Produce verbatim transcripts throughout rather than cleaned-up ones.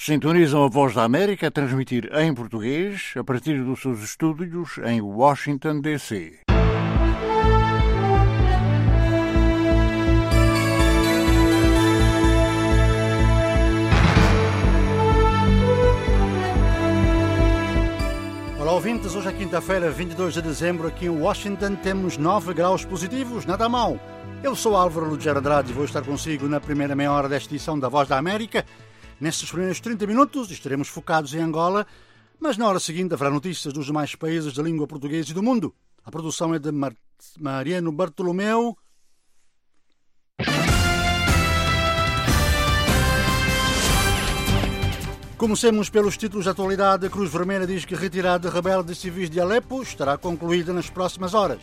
Sintonizam a Voz da América a transmitir em português a partir dos seus estúdios em Washington, D C Olá ouvintes, hoje é quinta-feira, vinte e dois de dezembro, aqui em Washington temos nove graus positivos, nada mal. Eu sou Álvaro Lugero Andrade e vou estar consigo na primeira meia hora desta edição da Voz da América. Nestes primeiros trinta minutos estaremos focados em Angola, mas na hora seguinte haverá notícias dos demais países de língua portuguesa e do mundo. A produção é de Mar... Mariano Bartolomeu. Comecemos pelos títulos de atualidade. A Cruz Vermelha diz que a retirada de rebeldes civis de Alepo estará concluída nas próximas horas.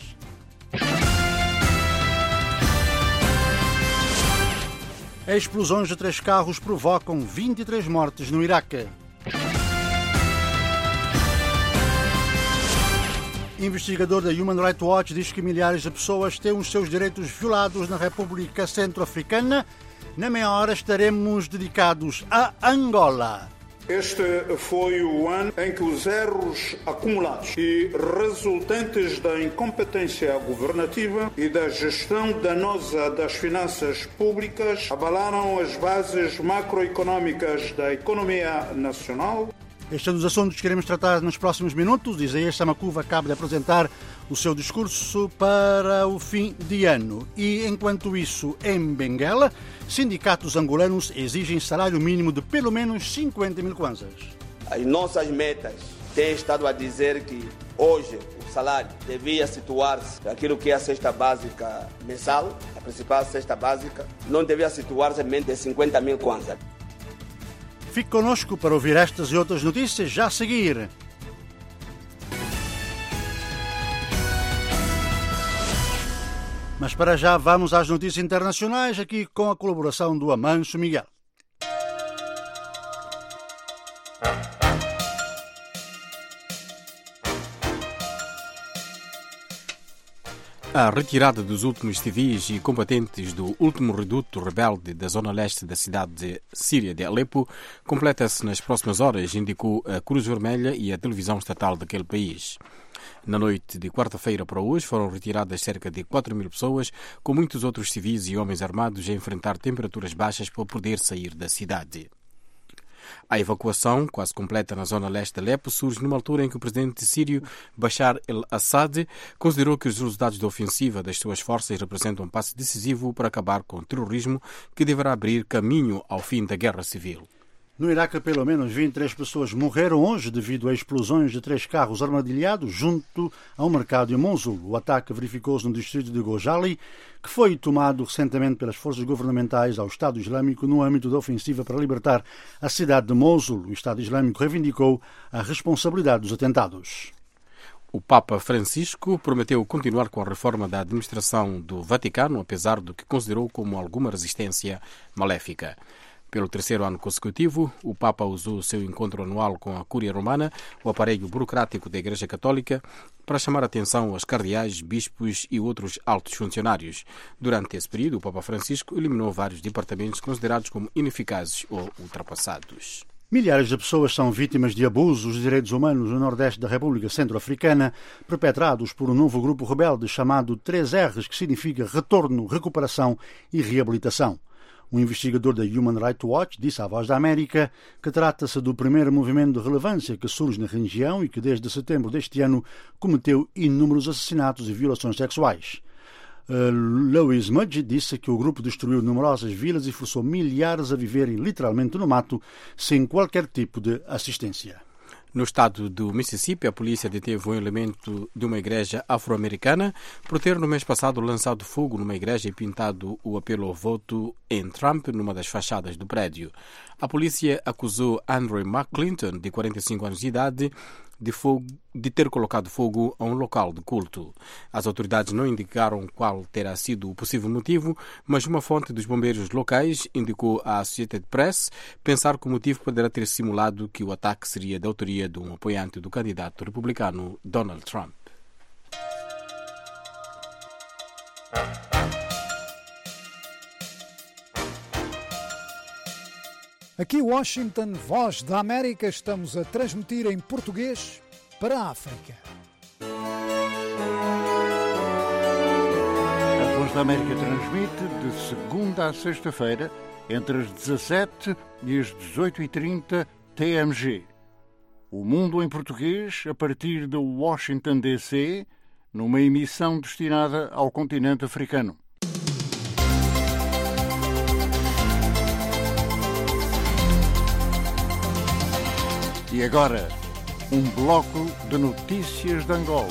Explosões de três carros provocam vinte e três mortes no Iraque. Investigador da Human Rights Watch diz que milhares de pessoas têm os seus direitos violados na República Centro-Africana. Na meia hora estaremos dedicados a Angola. Este foi o ano em que os erros acumulados e resultantes da incompetência governativa e da gestão danosa das finanças públicas abalaram as bases macroeconómicas da economia nacional. Este é um dos assuntos que queremos tratar nos próximos minutos. Isaías Samakuva acaba de apresentar o seu discurso para o fim de ano. E, enquanto isso, em Benguela, sindicatos angolanos exigem salário mínimo de pelo menos cinquenta mil kwanzas. As nossas metas têm estado a dizer que hoje o salário devia situar-se naquilo que é a cesta básica mensal, a principal cesta básica, não devia situar-se em mente de cinquenta mil kwanzas. Fique connosco para ouvir estas e outras notícias já a seguir. Mas para já vamos às notícias internacionais, aqui com a colaboração do Amancio Miguel. A retirada dos últimos civis e combatentes do último reduto rebelde da zona leste da cidade de síria de Alepo completa-se nas próximas horas, indicou a Cruz Vermelha e a televisão estatal daquele país. Na noite de quarta-feira para hoje foram retiradas cerca de quatro mil pessoas, com muitos outros civis e homens armados a enfrentar temperaturas baixas para poder sair da cidade. A evacuação, quase completa na zona leste de Alepo, surge numa altura em que o presidente sírio Bashar el-Assad considerou que os resultados da ofensiva das suas forças representam um passo decisivo para acabar com o terrorismo que deverá abrir caminho ao fim da guerra civil. No Iraque, pelo menos vinte e três pessoas morreram hoje devido a explosões de três carros armadilhados junto a um mercado em Mosul. O ataque verificou-se no distrito de Gojali, que foi tomado recentemente pelas forças governamentais ao Estado Islâmico no âmbito da ofensiva para libertar a cidade de Mosul. O Estado Islâmico reivindicou a responsabilidade dos atentados. O Papa Francisco prometeu continuar com a reforma da administração do Vaticano, apesar do que considerou como alguma resistência maléfica. Pelo terceiro ano consecutivo, o Papa usou o seu encontro anual com a Cúria Romana, o aparelho burocrático da Igreja Católica, para chamar a atenção aos cardeais, bispos e outros altos funcionários. Durante esse período, o Papa Francisco eliminou vários departamentos considerados como ineficazes ou ultrapassados. Milhares de pessoas são vítimas de abusos de direitos humanos no nordeste da República Centro-Africana, perpetrados por um novo grupo rebelde chamado três R's, que significa Retorno, Recuperação e Reabilitação. Um investigador da Human Rights Watch disse à Voz da América que trata-se do primeiro movimento de relevância que surge na região e que desde setembro deste ano cometeu inúmeros assassinatos e violações sexuais. Uh, Louis Mudge disse que o grupo destruiu numerosas vilas e forçou milhares a viverem literalmente no mato, sem qualquer tipo de assistência. No estado do Mississippi, a polícia deteve um elemento de uma igreja afro-americana por ter no mês passado lançado fogo numa igreja e pintado o apelo ao voto em Trump numa das fachadas do prédio. A polícia acusou Andrew McClinton, de quarenta e cinco anos de idade, de, fogo, de ter colocado fogo a um local de culto. As autoridades não indicaram qual terá sido o possível motivo, mas uma fonte dos bombeiros locais indicou à Associated Press pensar que o motivo poderá ter simulado que o ataque seria da autoria de um apoiante do candidato republicano Donald Trump. Aqui Washington, Voz da América, estamos a transmitir em português para a África. A Voz da América transmite de segunda a sexta-feira, entre as dezassete e as dezoito e trinta T M G. O Mundo em Português, a partir de Washington, D C, numa emissão destinada ao continente africano. E agora, um bloco de notícias de Angola.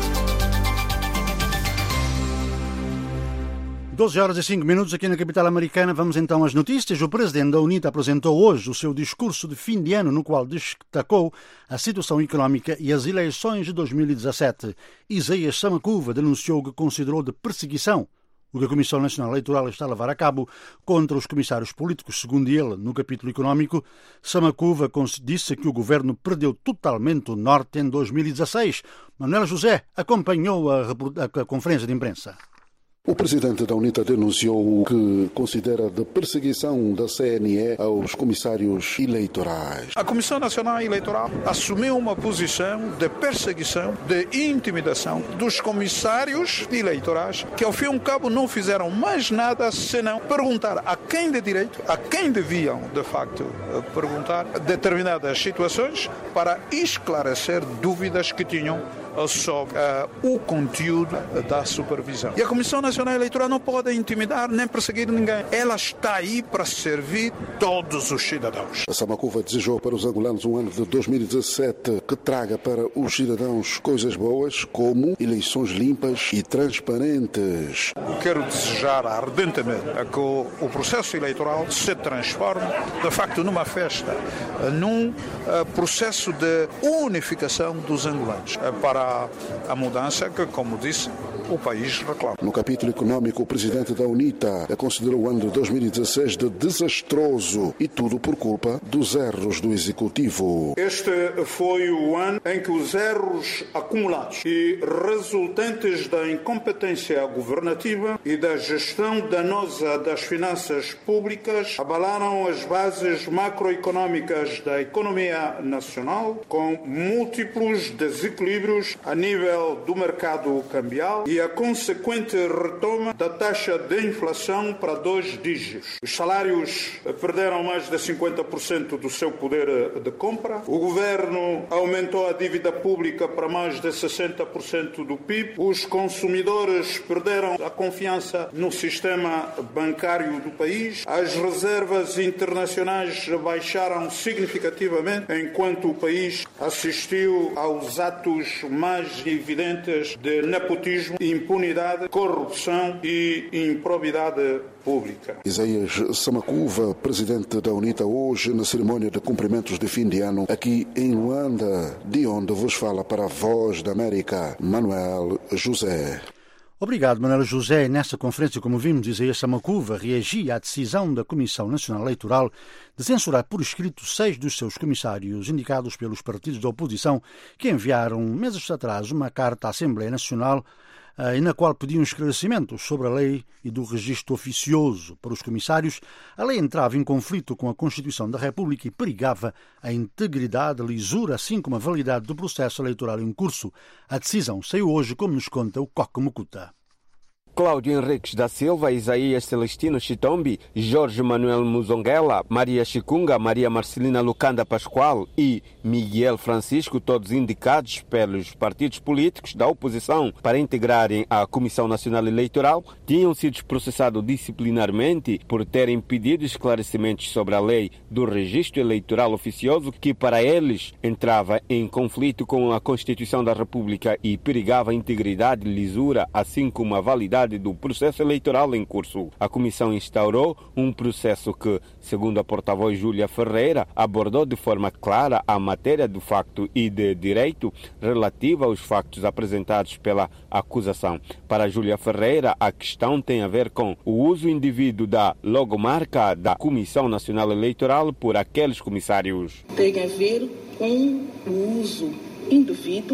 doze horas e cinco minutos aqui na capital americana. Vamos então às notícias. O presidente da UNITA apresentou hoje o seu discurso de fim de ano, no qual destacou a situação económica e as eleições de dois mil e dezassete. Isaías Samakuva denunciou o que considerou de perseguição o que a Comissão Nacional Eleitoral está a levar a cabo contra os comissários políticos. Segundo ele, no capítulo económico, Samakuva disse que o governo perdeu totalmente o norte em dois mil e dezasseis. Manuel José acompanhou a, a conferência de imprensa. O presidente da UNITA denunciou o que considera de perseguição da C N E aos comissários eleitorais. A Comissão Nacional Eleitoral assumiu uma posição de perseguição, de intimidação dos comissários eleitorais, que ao fim e ao cabo não fizeram mais nada senão perguntar a quem de direito, a quem deviam de facto perguntar determinadas situações para esclarecer dúvidas que tinham sobre uh, o conteúdo da supervisão. E a Comissão Nacional Eleitoral não pode intimidar nem perseguir ninguém. Ela está aí para servir todos os cidadãos. A Samakuva desejou para os angolanos um ano de dois mil e dezassete que traga para os cidadãos coisas boas, como eleições limpas e transparentes. Quero desejar ardentemente que o, o processo eleitoral se transforme, de facto, numa festa, num uh, processo de unificação dos angolanos, uh, para a mudança que, como disse, o país reclama. No capítulo económico, o presidente da UNITA considerou o ano de dois mil e dezasseis de desastroso, e tudo por culpa dos erros do Executivo. Este foi o ano em que os erros acumulados e resultantes da incompetência governativa e da gestão danosa das finanças públicas abalaram as bases macroeconómicas da economia nacional, com múltiplos desequilíbrios a nível do mercado cambial e a consequente retoma da taxa de inflação para dois dígitos. Os salários perderam mais de cinquenta por cento do seu poder de compra. O governo aumentou a dívida pública para mais de sessenta por cento do P I B. Os consumidores perderam a confiança no sistema bancário do país. As reservas internacionais baixaram significativamente, enquanto o país assistiu aos atos mais evidentes de nepotismo, impunidade, corrupção e improbidade pública. Isaías Samakuva, presidente da UNITA, hoje na cerimônia de cumprimentos de fim de ano aqui em Luanda, de onde vos fala para a Voz da América, Manuel José. Obrigado, Manuel José. Nesta conferência, como vimos, Isaías Samakuva reagia à decisão da Comissão Nacional Eleitoral de censurar por escrito seis dos seus comissários indicados pelos partidos da oposição, que enviaram meses atrás uma carta à Assembleia Nacional e na qual pediam esclarecimentos sobre a lei e do registro oficioso. Para os comissários, a lei entrava em conflito com a Constituição da República e perigava a integridade, a lisura, assim como a validade do processo eleitoral em curso. A decisão saiu hoje, como nos conta o Coque Mucuta. Cláudio Henriques da Silva, Isaías Celestino Chitombi, Jorge Manuel Muzonguela, Maria Chicunga, Maria Marcelina Lucanda Pascoal e Miguel Francisco, todos indicados pelos partidos políticos da oposição para integrarem a Comissão Nacional Eleitoral, tinham sido processados disciplinarmente por terem pedido esclarecimentos sobre a lei do registro eleitoral oficioso, que para eles entrava em conflito com a Constituição da República e perigava a integridade e lisura, assim como a validade do processo eleitoral em curso. A Comissão instaurou um processo que, segundo a porta-voz Júlia Ferreira, abordou de forma clara a matéria do facto e de direito relativa aos factos apresentados pela acusação. Para Júlia Ferreira, a questão tem a ver com o uso indevido da logomarca da Comissão Nacional Eleitoral por aqueles comissários. Tem a ver com o uso indevido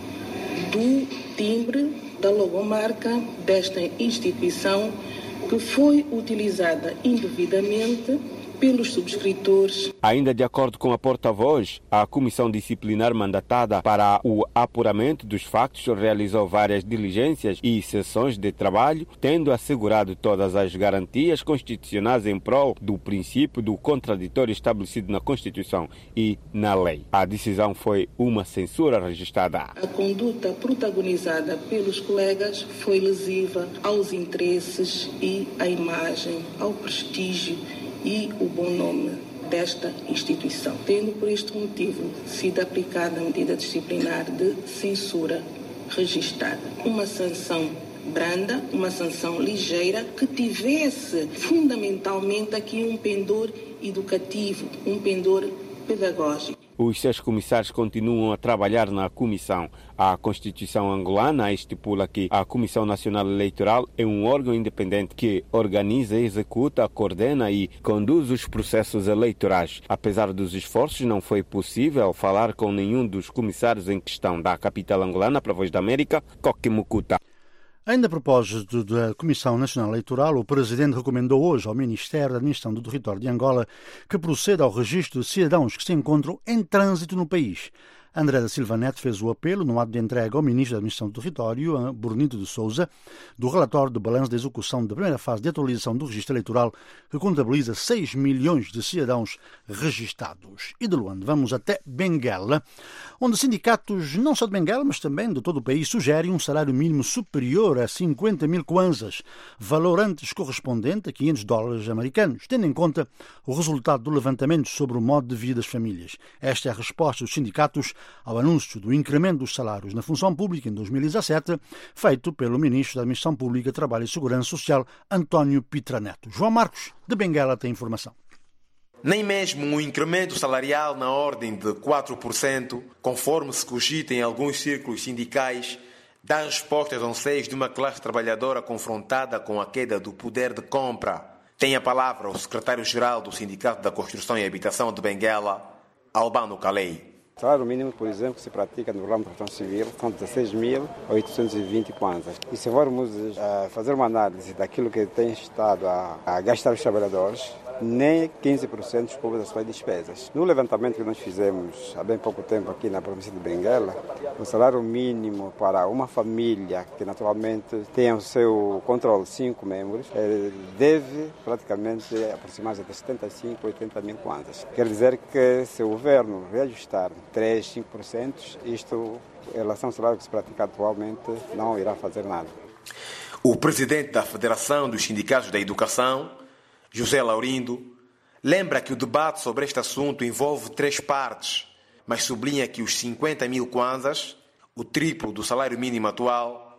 do timbre da logomarca desta instituição, que foi utilizada indevidamente pelos subscritores. Ainda de acordo com a porta-voz, a comissão disciplinar mandatada para o apuramento dos factos realizou várias diligências e sessões de trabalho, tendo assegurado todas as garantias constitucionais em prol do princípio do contraditório estabelecido na Constituição e na lei. A decisão foi uma censura registrada. A conduta protagonizada pelos colegas foi lesiva aos interesses e à imagem, ao prestígio e o bom nome desta instituição, tendo por este motivo sido aplicada a medida disciplinar de censura registrada. Uma sanção branda, uma sanção ligeira, que tivesse fundamentalmente aqui um pendor educativo, um pendor pedagógico. Os seus comissários continuam a trabalhar na comissão. A Constituição angolana estipula que a Comissão Nacional Eleitoral é um órgão independente que organiza, executa, coordena e conduz os processos eleitorais. Apesar dos esforços, não foi possível falar com nenhum dos comissários em questão. Da capital angolana, para a Voz da América, Coque Mucuta. Ainda a propósito da Comissão Nacional Eleitoral, o Presidente recomendou hoje ao Ministério da Administração do Território de Angola que proceda ao registro de cidadãos que se encontram em trânsito no país. André da Silva Neto fez o apelo no ato de entrega ao Ministro da Administração do Território, Bernardo de Souza, do relatório de balanço da execução da primeira fase de atualização do registro eleitoral, que contabiliza seis milhões de cidadãos registados. E de Luanda vamos até Benguela, onde sindicatos não só de Benguela, mas também de todo o país, sugerem um salário mínimo superior a cinquenta mil kwanzas, valor antes correspondente a quinhentos dólares americanos, tendo em conta o resultado do levantamento sobre o modo de vida das famílias. Esta é a resposta dos sindicatos ao anúncio do incremento dos salários na função pública em dois mil e dezassete, feito pelo Ministro da Administração Pública, Trabalho e Segurança Social, António Pitra Neto. João Marcos, de Benguela, tem informação. Nem mesmo um incremento salarial na ordem de quatro por cento, conforme se cogita em alguns círculos sindicais, dá resposta aos anseios de uma classe trabalhadora confrontada com a queda do poder de compra. Tem a palavra o secretário-geral do Sindicato da Construção e Habitação de Benguela, Albano Calei. O salário mínimo, por exemplo, que se pratica no ramo da construção civil são dezesseis mil oitocentos e vinte kwanzas. E se formos uh, fazer uma análise daquilo que tem estado a, a gastar os trabalhadores, nem quinze por cento dos povos das suas despesas. No levantamento que nós fizemos há bem pouco tempo aqui na província de Benguela, o salário mínimo para uma família que naturalmente tenha o seu controle de cinco membros deve praticamente aproximar-se de setenta e cinco, oitenta mil kwanzas. Quer dizer que se o governo reajustar três, cinco por cento, isto em relação ao salário que se pratica atualmente não irá fazer nada. O presidente da Federação dos Sindicatos da Educação, José Laurindo, lembra que o debate sobre este assunto envolve três partes, mas sublinha que os cinquenta mil kwanzas, o triplo do salário mínimo atual,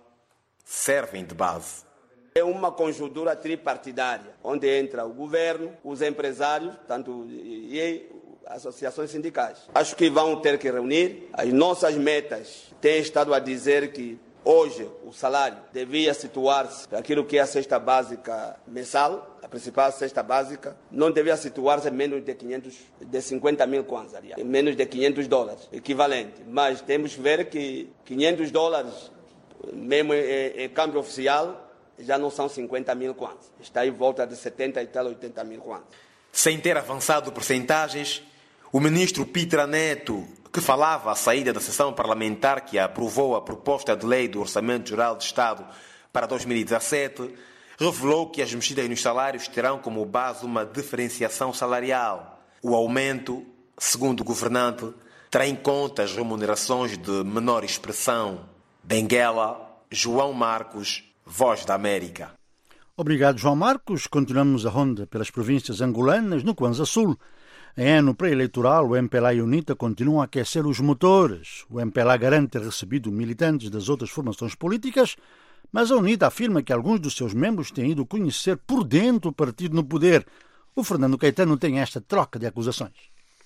servem de base. É uma conjuntura tripartidária, onde entra o governo, os empresários, tanto e associações sindicais. Acho que vão ter que reunir as nossas metas. Tem estado a dizer que hoje o salário devia situar-se aquilo que é a cesta básica mensal, a principal cesta básica, não devia situar-se em menos de quinhentos, de cinquenta mil kwanzas, em menos de quinhentos dólares, equivalente. Mas temos que ver que quinhentos dólares, mesmo em, em câmbio oficial, já não são cinquenta mil kwanzas. Está em volta de setenta e tal, oitenta mil kwanzas. Sem ter avançado percentagens, o ministro Pitra Neto, que falava à saída da sessão parlamentar que aprovou a proposta de lei do Orçamento Geral de Estado para dois mil e dezassete, revelou que as mexidas nos salários terão como base uma diferenciação salarial. O aumento, segundo o governante, terá em conta as remunerações de menor expressão. Benguela, João Marcos, Voz da América. Obrigado, João Marcos. Continuamos a ronda pelas províncias angolanas no Kwanza Sul. Em ano pré-eleitoral, o M P L A e a UNITA continuam a aquecer os motores. O M P L A garante ter recebido militantes das outras formações políticas, mas a UNITA afirma que alguns dos seus membros têm ido conhecer por dentro o partido no poder. O Fernando Caetano tem esta troca de acusações.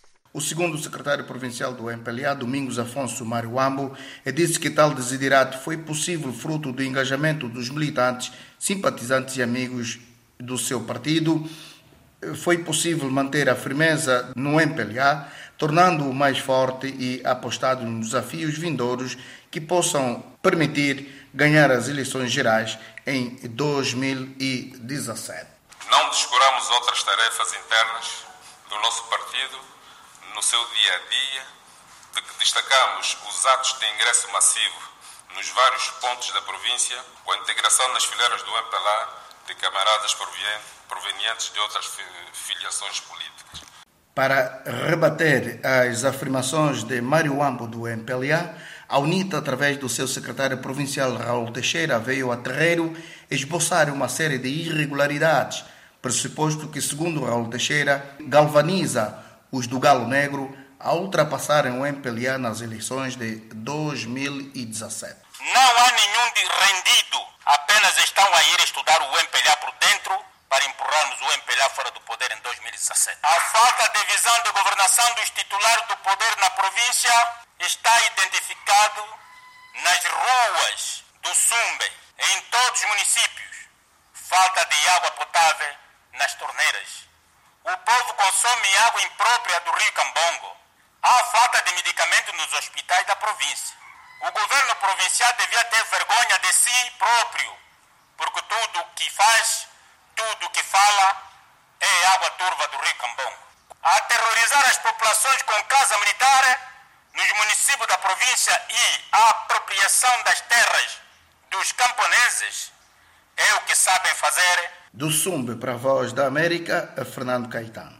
O segundo secretário provincial do M P L A, Domingos Afonso Mariuambo, disse que tal desiderato foi possível fruto do engajamento dos militantes, simpatizantes e amigos do seu partido. Foi possível manter a firmeza no M P L A, tornando-o mais forte e apostado nos desafios vindouros que possam permitir ganhar as eleições gerais em dois mil e dezassete. Não descuramos outras tarefas internas do nosso partido no seu dia a dia, de que destacamos os atos de ingresso massivo nos vários pontos da província, com a integração nas fileiras do M P L A de camaradas provenientes de outras filiações políticas. Para rebater as afirmações de Mário Wambo do M P L A, a UNITA, através do seu secretário provincial Raul Teixeira, veio a terreiro esboçar uma série de irregularidades, pressuposto que, segundo Raul Teixeira, galvaniza os do Galo Negro a ultrapassarem o M P L A nas eleições de dois mil e dezassete. Não há nenhum de rendido, apenas estão a ir estudar o M P L A por dentro para empurrarmos o M P L A fora do poder em dois mil e dezassete. A falta de visão de governação dos titulares do poder na província está identificado nas ruas do Sumbe, em todos os municípios. Falta de água potável nas torneiras. O povo consome água imprópria do rio Cambongo. Há falta de medicamentos nos hospitais da província. O governo provincial devia ter vergonha de si próprio, porque tudo o que faz, tudo o que fala, é água turva do rio Cambongo. A aterrorizar as populações com casa militar nos municípios da província e a apropriação das terras dos camponeses é o que sabem fazer. Do Sumbe para a Voz da América, a Fernando Caetano.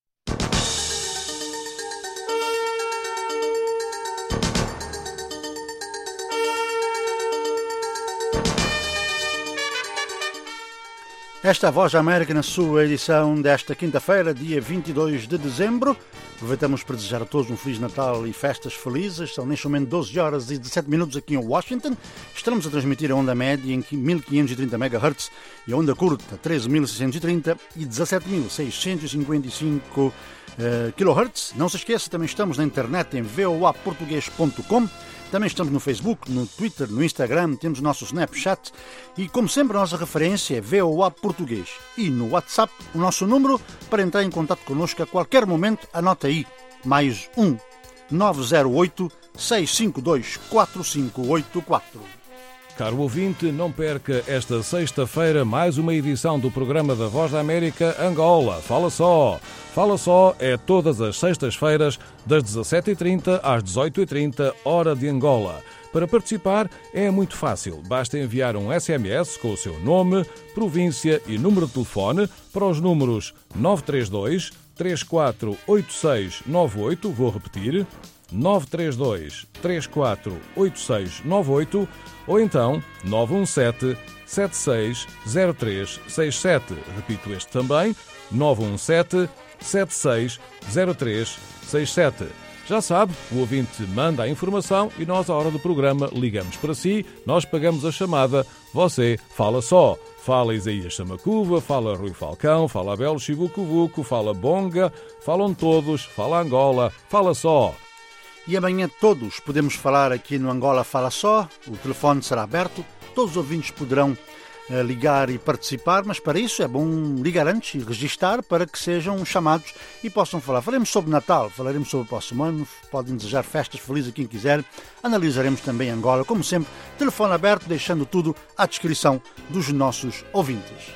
Esta é a Voz da América na sua edição desta quinta-feira, dia vinte e dois de dezembro. Aproveitamos para desejar a todos um Feliz Natal e festas felizes. São neste momento doze horas e dezessete minutos aqui em Washington. Estamos a transmitir a onda média em mil quinhentos e trinta megahertz e a onda curta treze mil seiscentos e trinta e dezassete mil seiscentos e cinquenta e cinco uh, kilohertz. Não se esqueça, também estamos na internet em v o a português ponto com. Também estamos no Facebook, no Twitter, no Instagram, temos o nosso Snapchat e, como sempre, a nossa referência é V O A Português. E no WhatsApp, o nosso número para entrar em contato connosco a qualquer momento, anota aí, mais um nove zero oito, seis cinco dois, quatro cinco oito quatro. Caro ouvinte, não perca esta sexta-feira mais uma edição do programa da Voz da América Angola. Fala só! Fala só é todas as sextas-feiras, das dezassete e trinta às dezoito e trinta, hora de Angola. Para participar é muito fácil. Basta enviar um S M S com o seu nome, província e número de telefone para os números nove três dois, três quatro oito seis nove oito, vou repetir, nove três dois, três quatro oito seis nove oito, ou então nove um sete, sete seis zero três seis sete. Repito este também, nove um sete, sete seis zero três seis sete. Já sabe, o ouvinte manda a informação e nós, à hora do programa, ligamos para si, nós pagamos a chamada, você fala só. Fala Isaías Samacuva, fala Rui Falcão, fala Abel Chivucovuco, fala Bonga, falam todos, fala Angola, fala só. E amanhã todos podemos falar aqui no Angola Fala Só, o telefone será aberto, todos os ouvintes poderão uh, ligar e participar, mas para isso é bom ligar antes e registar para que sejam chamados e possam falar. Falaremos sobre Natal, falaremos sobre o próximo ano, podem desejar festas felizes a quem quiser, analisaremos também Angola, como sempre, telefone aberto, deixando tudo à descrição dos nossos ouvintes.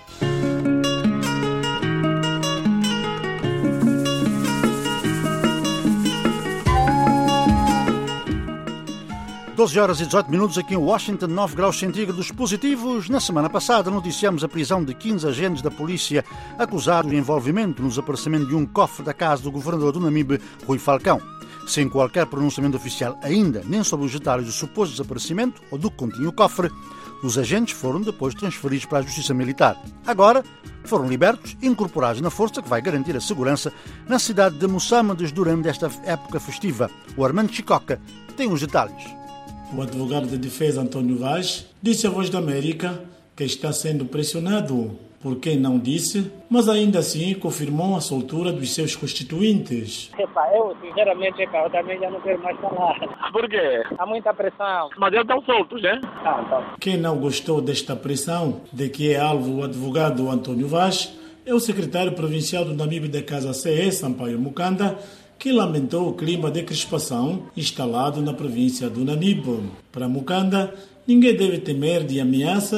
doze horas e dezoito minutos aqui em Washington, nove graus centígrados positivos. Na semana passada noticiamos a prisão de quinze agentes da polícia acusados de envolvimento no desaparecimento de um cofre da casa do governador do Namibe, Rui Falcão. Sem qualquer pronunciamento oficial ainda, nem sobre os detalhes do suposto desaparecimento ou do que continha o cofre, os agentes foram depois transferidos para a Justiça Militar. Agora foram libertos e incorporados na força que vai garantir a segurança na cidade de Moçambique durante esta época festiva. O Armando Chicoca tem os detalhes. O advogado de defesa António Vaz disse à Voz da América que está sendo pressionado por quem não disse, mas ainda assim confirmou a soltura dos seus constituintes. Epa, eu sinceramente epa, eu também já não quero mais falar. Por quê? Há muita pressão. Mas eles estão soltos, né? Ah, então. Quem não gostou desta pressão, de que é alvo o advogado António Vaz, é o secretário provincial do Namibe da Casa C E, Sampaio Mukanda, que lamentou o clima de crispação instalado na província do Namibe. Para Mukanda, ninguém deve temer de ameaças,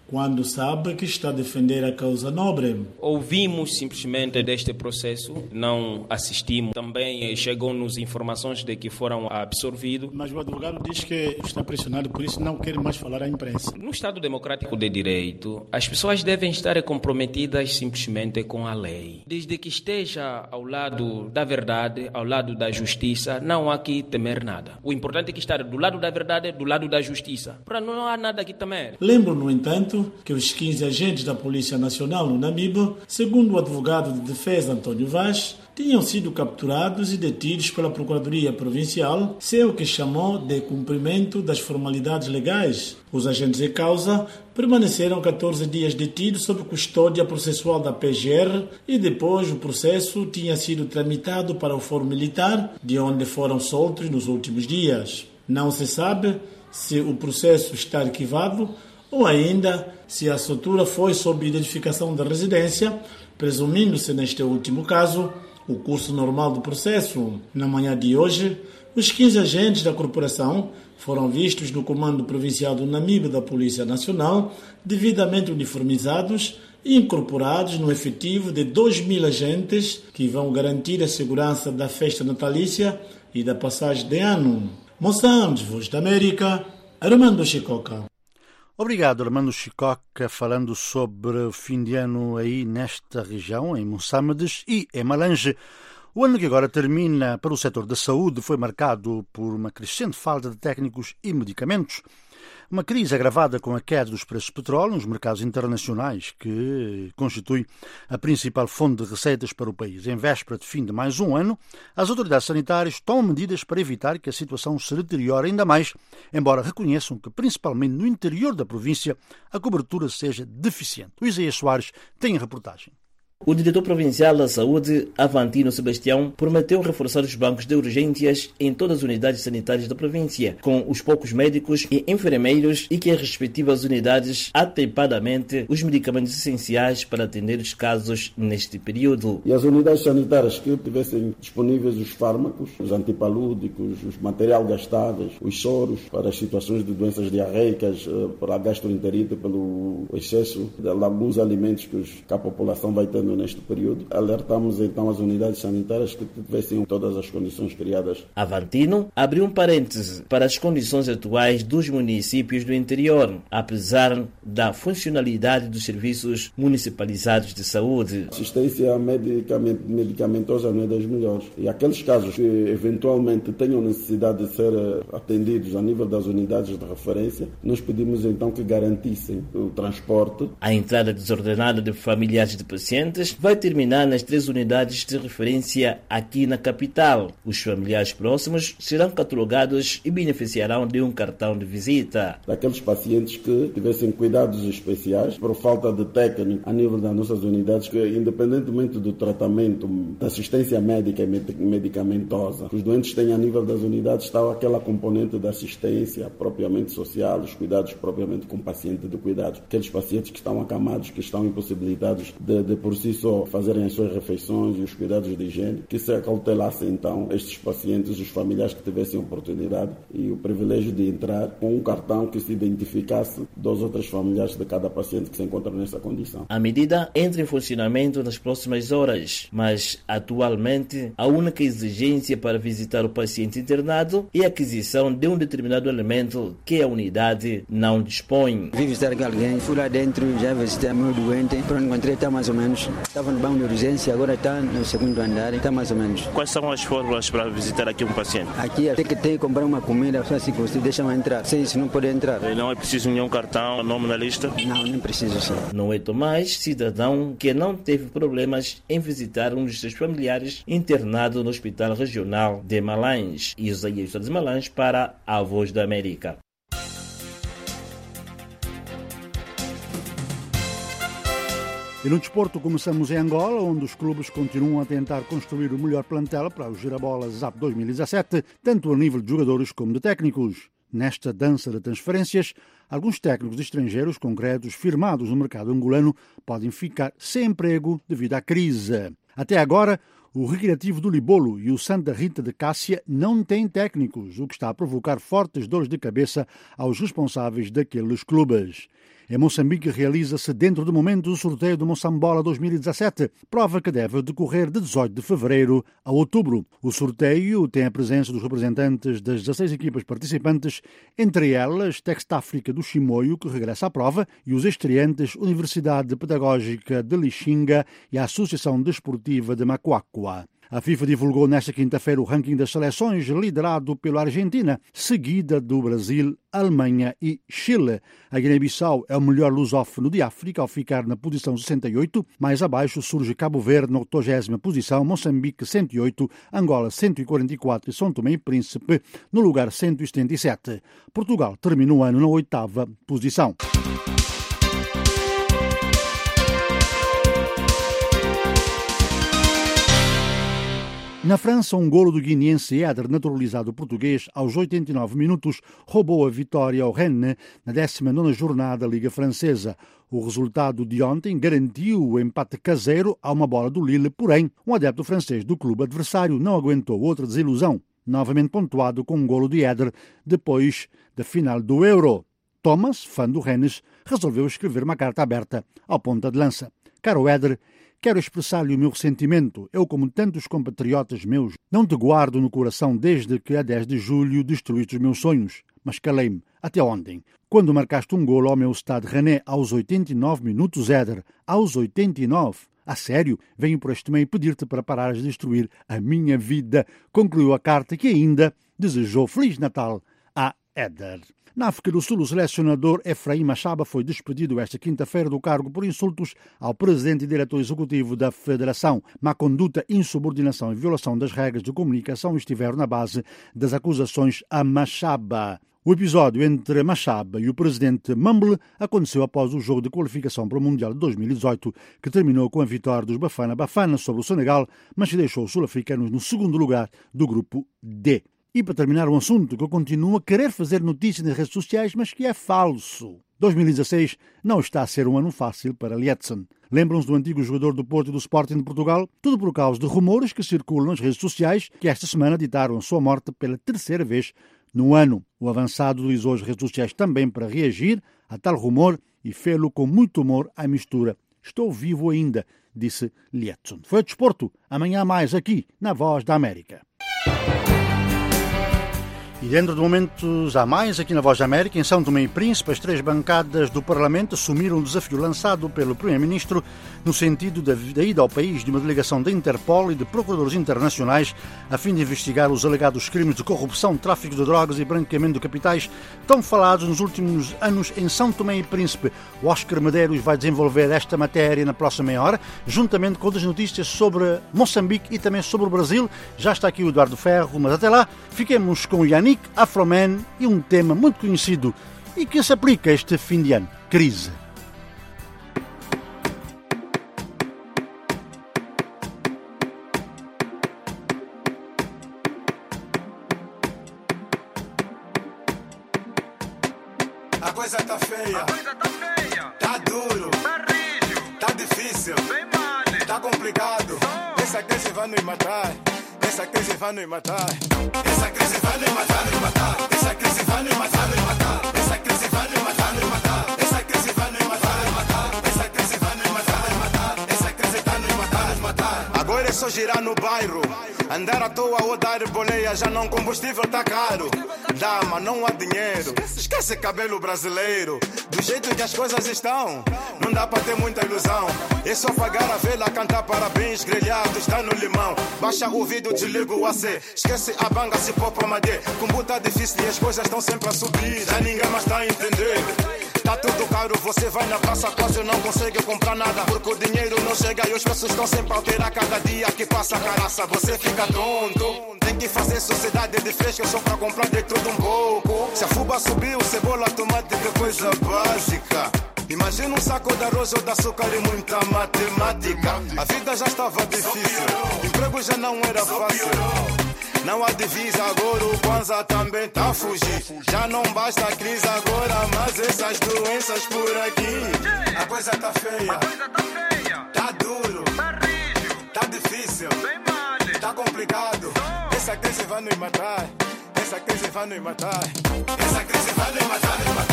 quando sabe que está a defender a causa nobre. Ouvimos simplesmente deste processo, não assistimos. Também chegou-nos informações de que foram absorvidos. Mas o advogado diz que está pressionado, por isso não quer mais falar à imprensa. No Estado Democrático de Direito, as pessoas devem estar comprometidas simplesmente com a lei. Desde que esteja ao lado da verdade, ao lado da justiça, não há que temer nada. O importante é que estar do lado da verdade, do lado da justiça. Para não há nada que temer. Lembro, no entanto, que os quinze agentes da Polícia Nacional no Namibe, segundo o advogado de defesa António Vaz, tinham sido capturados e detidos pela Procuradoria Provincial sem o que chamou de cumprimento das formalidades legais. Os agentes de causa permaneceram catorze dias detidos sob custódia processual da P G R e depois o processo tinha sido tramitado para o Fórum Militar, de onde foram soltos nos últimos dias. Não se sabe se o processo está arquivado ou ainda se a soltura foi sob identificação da residência, presumindo-se neste último caso o curso normal do processo. Na manhã de hoje, os quinze agentes da corporação foram vistos no Comando Provincial do Namibe da Polícia Nacional, devidamente uniformizados e incorporados no efetivo de dois mil agentes que vão garantir a segurança da festa natalícia e da passagem de ano. Moçambique, Voz da América, Armando Chicoca. Obrigado, Armando Chicoca, falando sobre o fim de ano aí nesta região, em Moçambique e em Malange. O ano que agora termina para o setor da saúde foi marcado por uma crescente falta de técnicos e medicamentos. Uma crise agravada com a queda dos preços do petróleo nos mercados internacionais, que constitui a principal fonte de receitas para o país. Em véspera de fim de mais um ano, as autoridades sanitárias tomam medidas para evitar que a situação se deteriore ainda mais, embora reconheçam que, principalmente no interior da província, a cobertura seja deficiente. O Isaías Soares tem a reportagem. O diretor provincial da saúde, Avantino Sebastião, prometeu reforçar os bancos de urgências em todas as unidades sanitárias da província, com os poucos médicos e enfermeiros e que as respectivas unidades atempadamente os medicamentos essenciais para atender os casos neste período. E as unidades sanitárias que tivessem disponíveis os fármacos, os antipalúdicos, os material gastáveis, os soros para as situações de doenças diarreicas, para a gastroenterite, pelo excesso de alguns alimentos que, os, que a população vai tendo neste período. Alertamos então as unidades sanitárias que tivessem todas as condições criadas. Avantino abriu um parêntese para as condições atuais dos municípios do interior, apesar da funcionalidade dos serviços municipalizados de saúde. A assistência medicamentosa não é das melhores. E aqueles casos que eventualmente tenham necessidade de ser atendidos a nível das unidades de referência, nós pedimos então que garantissem o transporte. A entrada desordenada de familiares de pacientes vai terminar nas três unidades de referência aqui na capital. Os familiares próximos serão catalogados e beneficiarão de um cartão de visita. Daqueles pacientes que tivessem cuidados especiais por falta de técnico a nível das nossas unidades, que independentemente do tratamento, da assistência médica e medicamentosa, os doentes têm a nível das unidades, está aquela componente da assistência propriamente social, os cuidados propriamente com o paciente de cuidados. Aqueles pacientes que estão acamados, que estão impossibilitados de, de por si só fazerem as suas refeições e os cuidados de higiene, que se acautelasse então estes pacientes, os familiares que tivessem oportunidade e o privilégio de entrar com um cartão que se identificasse dos outros familiares de cada paciente que se encontra nessa condição. A medida entra em funcionamento nas próximas horas, mas atualmente a única exigência para visitar o paciente internado é a aquisição de um determinado elemento que a unidade não dispõe. Vi visitar alguém, fui lá dentro, já visitei meu doente, para encontrar está mais ou menos. Estava no banco de urgência, agora está no segundo andar, está mais ou menos. Quais são as fórmulas para visitar aqui um paciente? Aqui tem que ter que comprar uma comida, só assim que você deixa-me entrar. Sem isso não pode entrar. E não é preciso nenhum cartão, nome na lista? Não, nem preciso sim. Não é Tomás, cidadão que não teve problemas em visitar um dos seus familiares internado no Hospital Regional de Malange. Isaías de Malange para a Voz da América. E no desporto começamos em Angola, onde os clubes continuam a tentar construir o melhor plantel para o Girabola ZAP dois mil e dezassete, tanto a nível de jogadores como de técnicos. Nesta dança de transferências, alguns técnicos estrangeiros concretos firmados no mercado angolano podem ficar sem emprego devido à crise. Até agora, o Recreativo do Libolo e o Santa Rita de Cássia não têm técnicos, o que está a provocar fortes dores de cabeça aos responsáveis daqueles clubes. Em Moçambique realiza-se dentro de momentos o sorteio do Moçambola dois mil e dezassete, prova que deve decorrer de dezoito de fevereiro a outubro. O sorteio tem a presença dos representantes das dezasseis equipas participantes, entre elas Textáfrica do Chimoio, que regressa à prova, e os estreantes Universidade Pedagógica de Lixinga e a Associação Desportiva de Macuacua. A FIFA divulgou nesta quinta-feira o ranking das seleções, liderado pela Argentina, seguida do Brasil, Alemanha e Chile. A Guiné-Bissau é o melhor lusófono de África, ao ficar na posição sessenta e oito. Mais abaixo surge Cabo Verde na oitogésima posição, Moçambique cento e oito, Angola cento e quarenta e quatro e São Tomé e Príncipe no lugar cento e setenta e sete. Portugal termina o ano na oitava posição. Na França, um golo do guineense Éder, naturalizado português, aos oitenta e nove minutos, roubou a vitória ao Rennes na décima nona jornada da Liga Francesa. O resultado de ontem garantiu o empate caseiro a uma bola do Lille, porém, um adepto francês do clube adversário não aguentou outra desilusão, novamente pontuado com um golo de Éder depois da final do Euro. Thomas, fã do Rennes, resolveu escrever uma carta aberta ao ponta de lança. Caro Éder, quero expressar-lhe o meu ressentimento. Eu, como tantos compatriotas meus, não te guardo no coração desde que a dez de julho destruíste os meus sonhos. Mas calei-me até ontem, quando marcaste um golo ao meu Stade Rennais aos oitenta e nove minutos, Éder. Aos oitenta e nove. A sério, venho por este meio pedir-te para parares de destruir a minha vida. Concluiu a carta, que ainda desejou Feliz Natal a Éder. Na África do Sul, o selecionador Efraim Machaba foi despedido esta quinta-feira do cargo por insultos ao presidente e diretor executivo da federação. Má conduta, insubordinação e violação das regras de comunicação estiveram na base das acusações a Machaba. O episódio entre Machaba e o presidente Mumble aconteceu após o jogo de qualificação para o Mundial de dois mil e dezoito, que terminou com a vitória dos Bafana Bafana sobre o Senegal, mas que deixou os sul-africanos no segundo lugar do grupo D. E para terminar, um assunto que eu continuo a querer fazer notícia nas redes sociais, mas que é falso. dois mil e dezasseis não está a ser um ano fácil para Lietzen. Lembram-se do antigo jogador do Porto e do Sporting de Portugal? Tudo por causa de rumores que circulam nas redes sociais, que esta semana ditaram a sua morte pela terceira vez no ano. O avançado utilizou as redes sociais também para reagir a tal rumor e fê-lo com muito humor à mistura. Estou vivo ainda, disse Lietzen. Foi a desporto. Amanhã mais aqui, na Voz da América. E dentro de momentos a mais, aqui na Voz da América, em São Tomé e Príncipe, as três bancadas do Parlamento assumiram o desafio lançado pelo Primeiro-Ministro no sentido da, da ida ao país de uma delegação da Interpol e de procuradores internacionais a fim de investigar os alegados crimes de corrupção, tráfico de drogas e branqueamento de capitais tão falados nos últimos anos em São Tomé e Príncipe. O Oscar Medeiros vai desenvolver esta matéria na próxima meia hora, juntamente com outras notícias sobre Moçambique e também sobre o Brasil. Já está aqui o Eduardo Ferro, mas até lá fiquemos com o Yannick Afroman e um tema muito conhecido e que se aplica a este fim de ano: crise. A coisa tá feia, a coisa tá feia, tá duro, tá rígido, tá difícil, bem mal, tá complicado. Oh. Essa crise vai nos matar. Essa crise vai nos matar. Essa crise vai nos matar, nos matar. Essa crise vai nos matar, nos matar. Essa crise vai nos matar, nos matar. Essa crise vai nos matar, nos matar. Essa crise vai nos matar, nos matar. Essa crise vai nos matar, nos matar. Agora é só girar no bairro, andar à toa ou dar boleia, já não combustível tá caro. Dama, não há dinheiro. Esquece cabelo brasileiro. Do jeito que as coisas estão, não dá pra ter muita ilusão. É só pagar a vela, cantar parabéns, grelhado está no limão. Baixa o ouvido, desliga o A C. Esquece a banga, se pôr pra madê. Como tá difícil e as coisas estão sempre a subir, já ninguém mais tá a entender. Tá tudo caro, você vai na praça, quase não consegue comprar nada, porque o dinheiro não chega e os preços estão sempre a alterar. Cada dia que passa a caraça, você fica tonto. Tem que fazer sociedade de fresca só pra comprar de tudo um pouco. Se a fuba subiu, cebola, tomate, que coisa básica. Imagina um saco de arroz ou de açúcar e muita matemática. A vida já estava difícil, emprego já não era fácil. Não há divisa agora, o Kwanza também tá a fugir. Já não basta a crise agora, mas essas doenças por aqui. A coisa tá feia, a coisa tá feia, tá duro, tá rígido, tá difícil, bem mal, tá complicado. Essa crise vai nos matar, essa crise vai nos matar, essa crise vai nos matar, nos matar.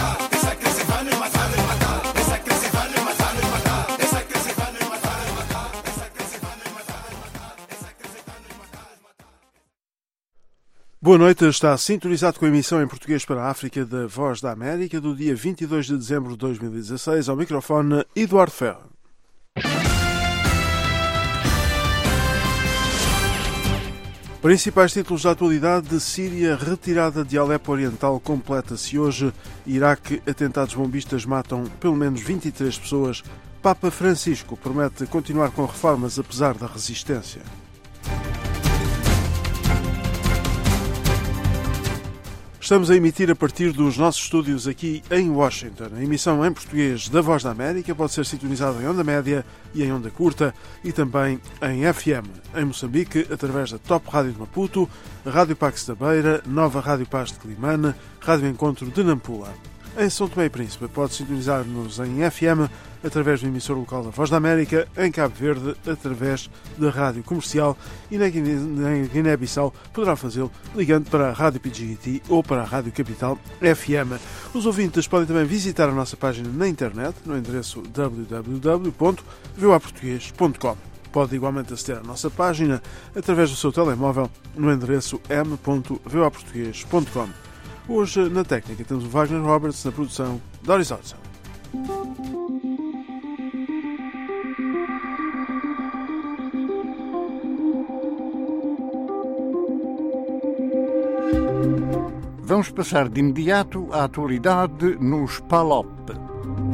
Essa crise vai nos matar, nos matar. Essa crise vai nos matar, nos matar. Essa crise vai nos matar, nos matar. Essa crise vai nos matar, nos matar. Essa crise vai nos matar, nos matar. Boa noite, está sintonizado com a emissão em português para a África da Voz da América do dia vinte e dois de dezembro de dois mil e dezasseis. Ao microfone, Eduardo Ferro. Principais títulos da atualidade: de Síria, retirada de Alepo Oriental completa-se hoje. Iraque, atentados bombistas matam pelo menos vinte e três pessoas. Papa Francisco promete continuar com reformas apesar da resistência. Estamos a emitir a partir dos nossos estúdios aqui em Washington. A emissão em português da Voz da América pode ser sintonizada em onda média e em onda curta e também em F M. Em Moçambique, através da Top Rádio de Maputo, Rádio Pax da Beira, Nova Rádio Paz de Climane, Rádio Encontro de Nampula. Em São Tomé e Príncipe pode sintonizar-nos em F M através do emissor local da Voz da América, em Cabo Verde através da Rádio Comercial e na Guiné-Bissau poderá fazê-lo ligando para a Rádio P G T ou para a Rádio Capital F M. Os ouvintes podem também visitar a nossa página na internet no endereço w w w ponto v o a português ponto com. Pode igualmente aceder à nossa página através do seu telemóvel no endereço m ponto v o a português ponto com. Hoje, na técnica, temos o Wagner Roberts, na produção, Doris Hodgson. Vamos passar de imediato à atualidade nos P A L O P.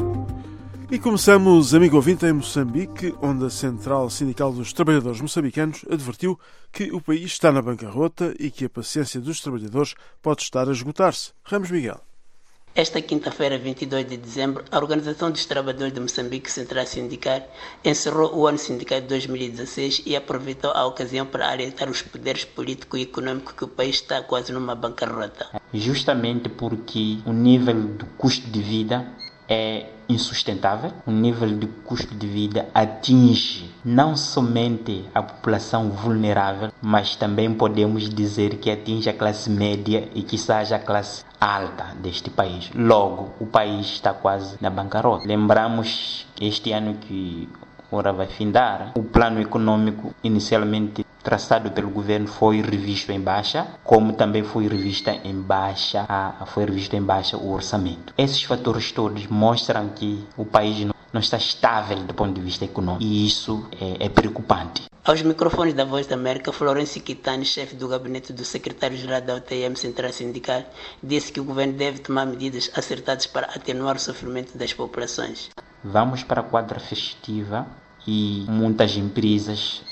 E começamos, amigo ouvinte, em Moçambique, onde a Central Sindical dos Trabalhadores Moçambicanos advertiu que o país está na bancarrota e que a paciência dos trabalhadores pode estar a esgotar-se. Ramos Miguel. Esta quinta-feira, vinte e dois de dezembro, a Organização dos Trabalhadores de Moçambique Central Sindical encerrou o ano sindical de dois mil e dezasseis e aproveitou a ocasião para alertar os poderes político e econômico que o país está quase numa bancarrota. Justamente porque o nível do custo de vida é insustentável, o nível de custo de vida atinge não somente a população vulnerável, mas também podemos dizer que atinge a classe média e que seja a classe alta deste país. Logo, o país está quase na bancarrota. Lembramos este ano que ora vai findar, o plano econômico inicialmente traçado pelo governo foi revisto em baixa, como também foi revista em baixa, a, foi revisto em baixa o orçamento. Esses fatores todos mostram que o país não, não está estável do ponto de vista econômico e isso é, é preocupante. Aos microfones da Voz da América, Florencio Quitani, chefe do gabinete do secretário-geral da O T M Central Sindical, disse que o governo deve tomar medidas acertadas para atenuar o sofrimento das populações. Vamos para a quadra festiva e muitas empresas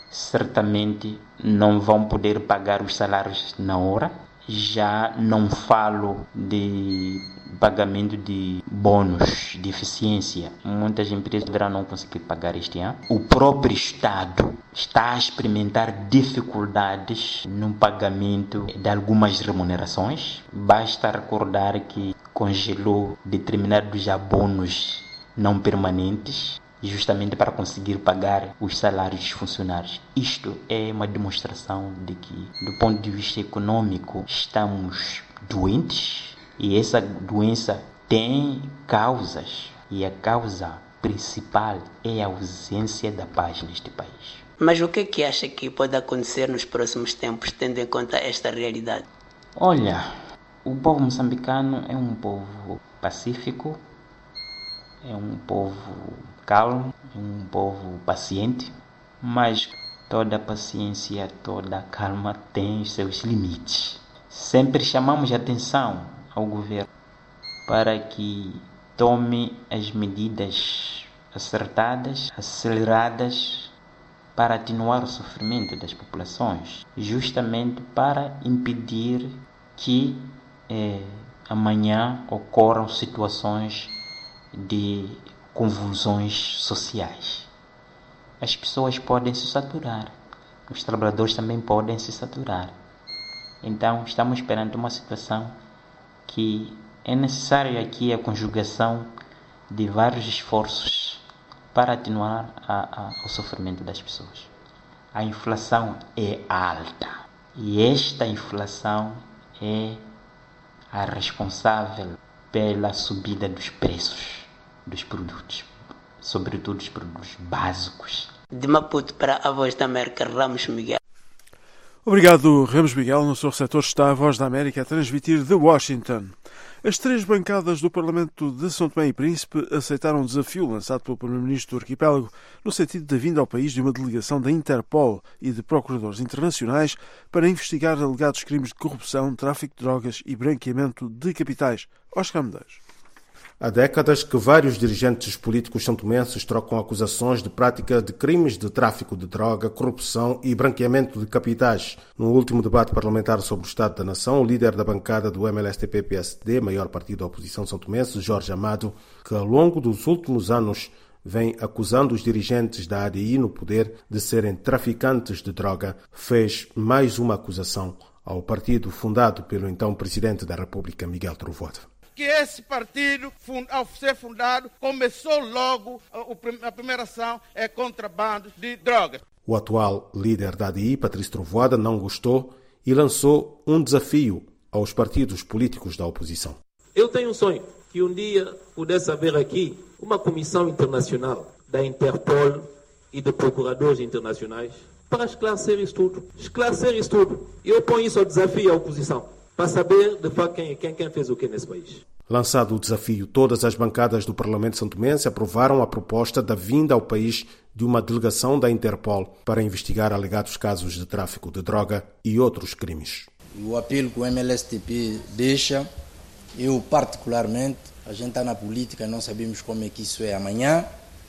certamente não vão poder pagar os salários na hora. Já não falo de pagamento de bônus de eficiência. Muitas empresas poderão não conseguir pagar este ano. O próprio Estado está a experimentar dificuldades no pagamento de algumas remunerações. Basta recordar que congelou determinados já bônus não permanentes, justamente para conseguir pagar os salários dos funcionários. Isto é uma demonstração de que, do ponto de vista econômico, estamos doentes e essa doença tem causas e a causa principal é a ausência da paz neste país. Mas o que é que acha que pode acontecer nos próximos tempos, tendo em conta esta realidade? Olha, o povo moçambicano é um povo pacífico, é um povo calmo, é um povo paciente, mas toda paciência, toda calma tem os seus limites. Sempre chamamos a atenção ao governo para que tome as medidas acertadas, aceleradas, para atenuar o sofrimento das populações, justamente para impedir que eh, amanhã ocorram situações de convulsões sociais. As pessoas podem se saturar, os trabalhadores também podem se saturar. Então, estamos perante uma situação que é necessário aqui a conjugação de vários esforços para atenuar a, a, o sofrimento das pessoas. A inflação é alta e esta inflação é a responsável pela subida dos preços dos produtos, sobretudo os produtos básicos. De Maputo para a Voz da América, Ramos Miguel. Obrigado, Ramos Miguel. No seu receptor está a Voz da América a transmitir de Washington. As três bancadas do Parlamento de São Tomé e Príncipe aceitaram um desafio lançado pelo Primeiro-Ministro do Arquipélago no sentido da vinda ao país de uma delegação da Interpol e de procuradores internacionais para investigar alegados crimes de corrupção, tráfico de drogas e branqueamento de capitais. Oscar Medeiros. Há décadas que vários dirigentes políticos santomenses trocam acusações de prática de crimes de tráfico de droga, corrupção e branqueamento de capitais. No último debate parlamentar sobre o Estado da Nação, o líder da bancada do M L S T P P S D, maior partido da oposição santomense, Jorge Amado, que ao longo dos últimos anos vem acusando os dirigentes da A D I no poder de serem traficantes de droga, fez mais uma acusação ao partido fundado pelo então Presidente da República, Miguel Trovoada. Que esse partido, ao ser fundado, começou logo, a primeira ação é contrabando de drogas. O atual líder da A D I, Patrício Trovoada, não gostou e lançou um desafio aos partidos políticos da oposição. Eu tenho um sonho, que um dia pudesse haver aqui uma comissão internacional da Interpol e de procuradores internacionais para esclarecer isso tudo. Esclarecer isso tudo. E eu ponho isso ao desafio à oposição, para saber, de facto, quem, quem, quem fez o que nesse país. Lançado o desafio, todas as bancadas do Parlamento santomense aprovaram a proposta da vinda ao país de uma delegação da Interpol para investigar alegados casos de tráfico de droga e outros crimes. O apelo que o M L S T P deixa, eu particularmente, a gente está na política, não sabemos como é que isso é amanhã,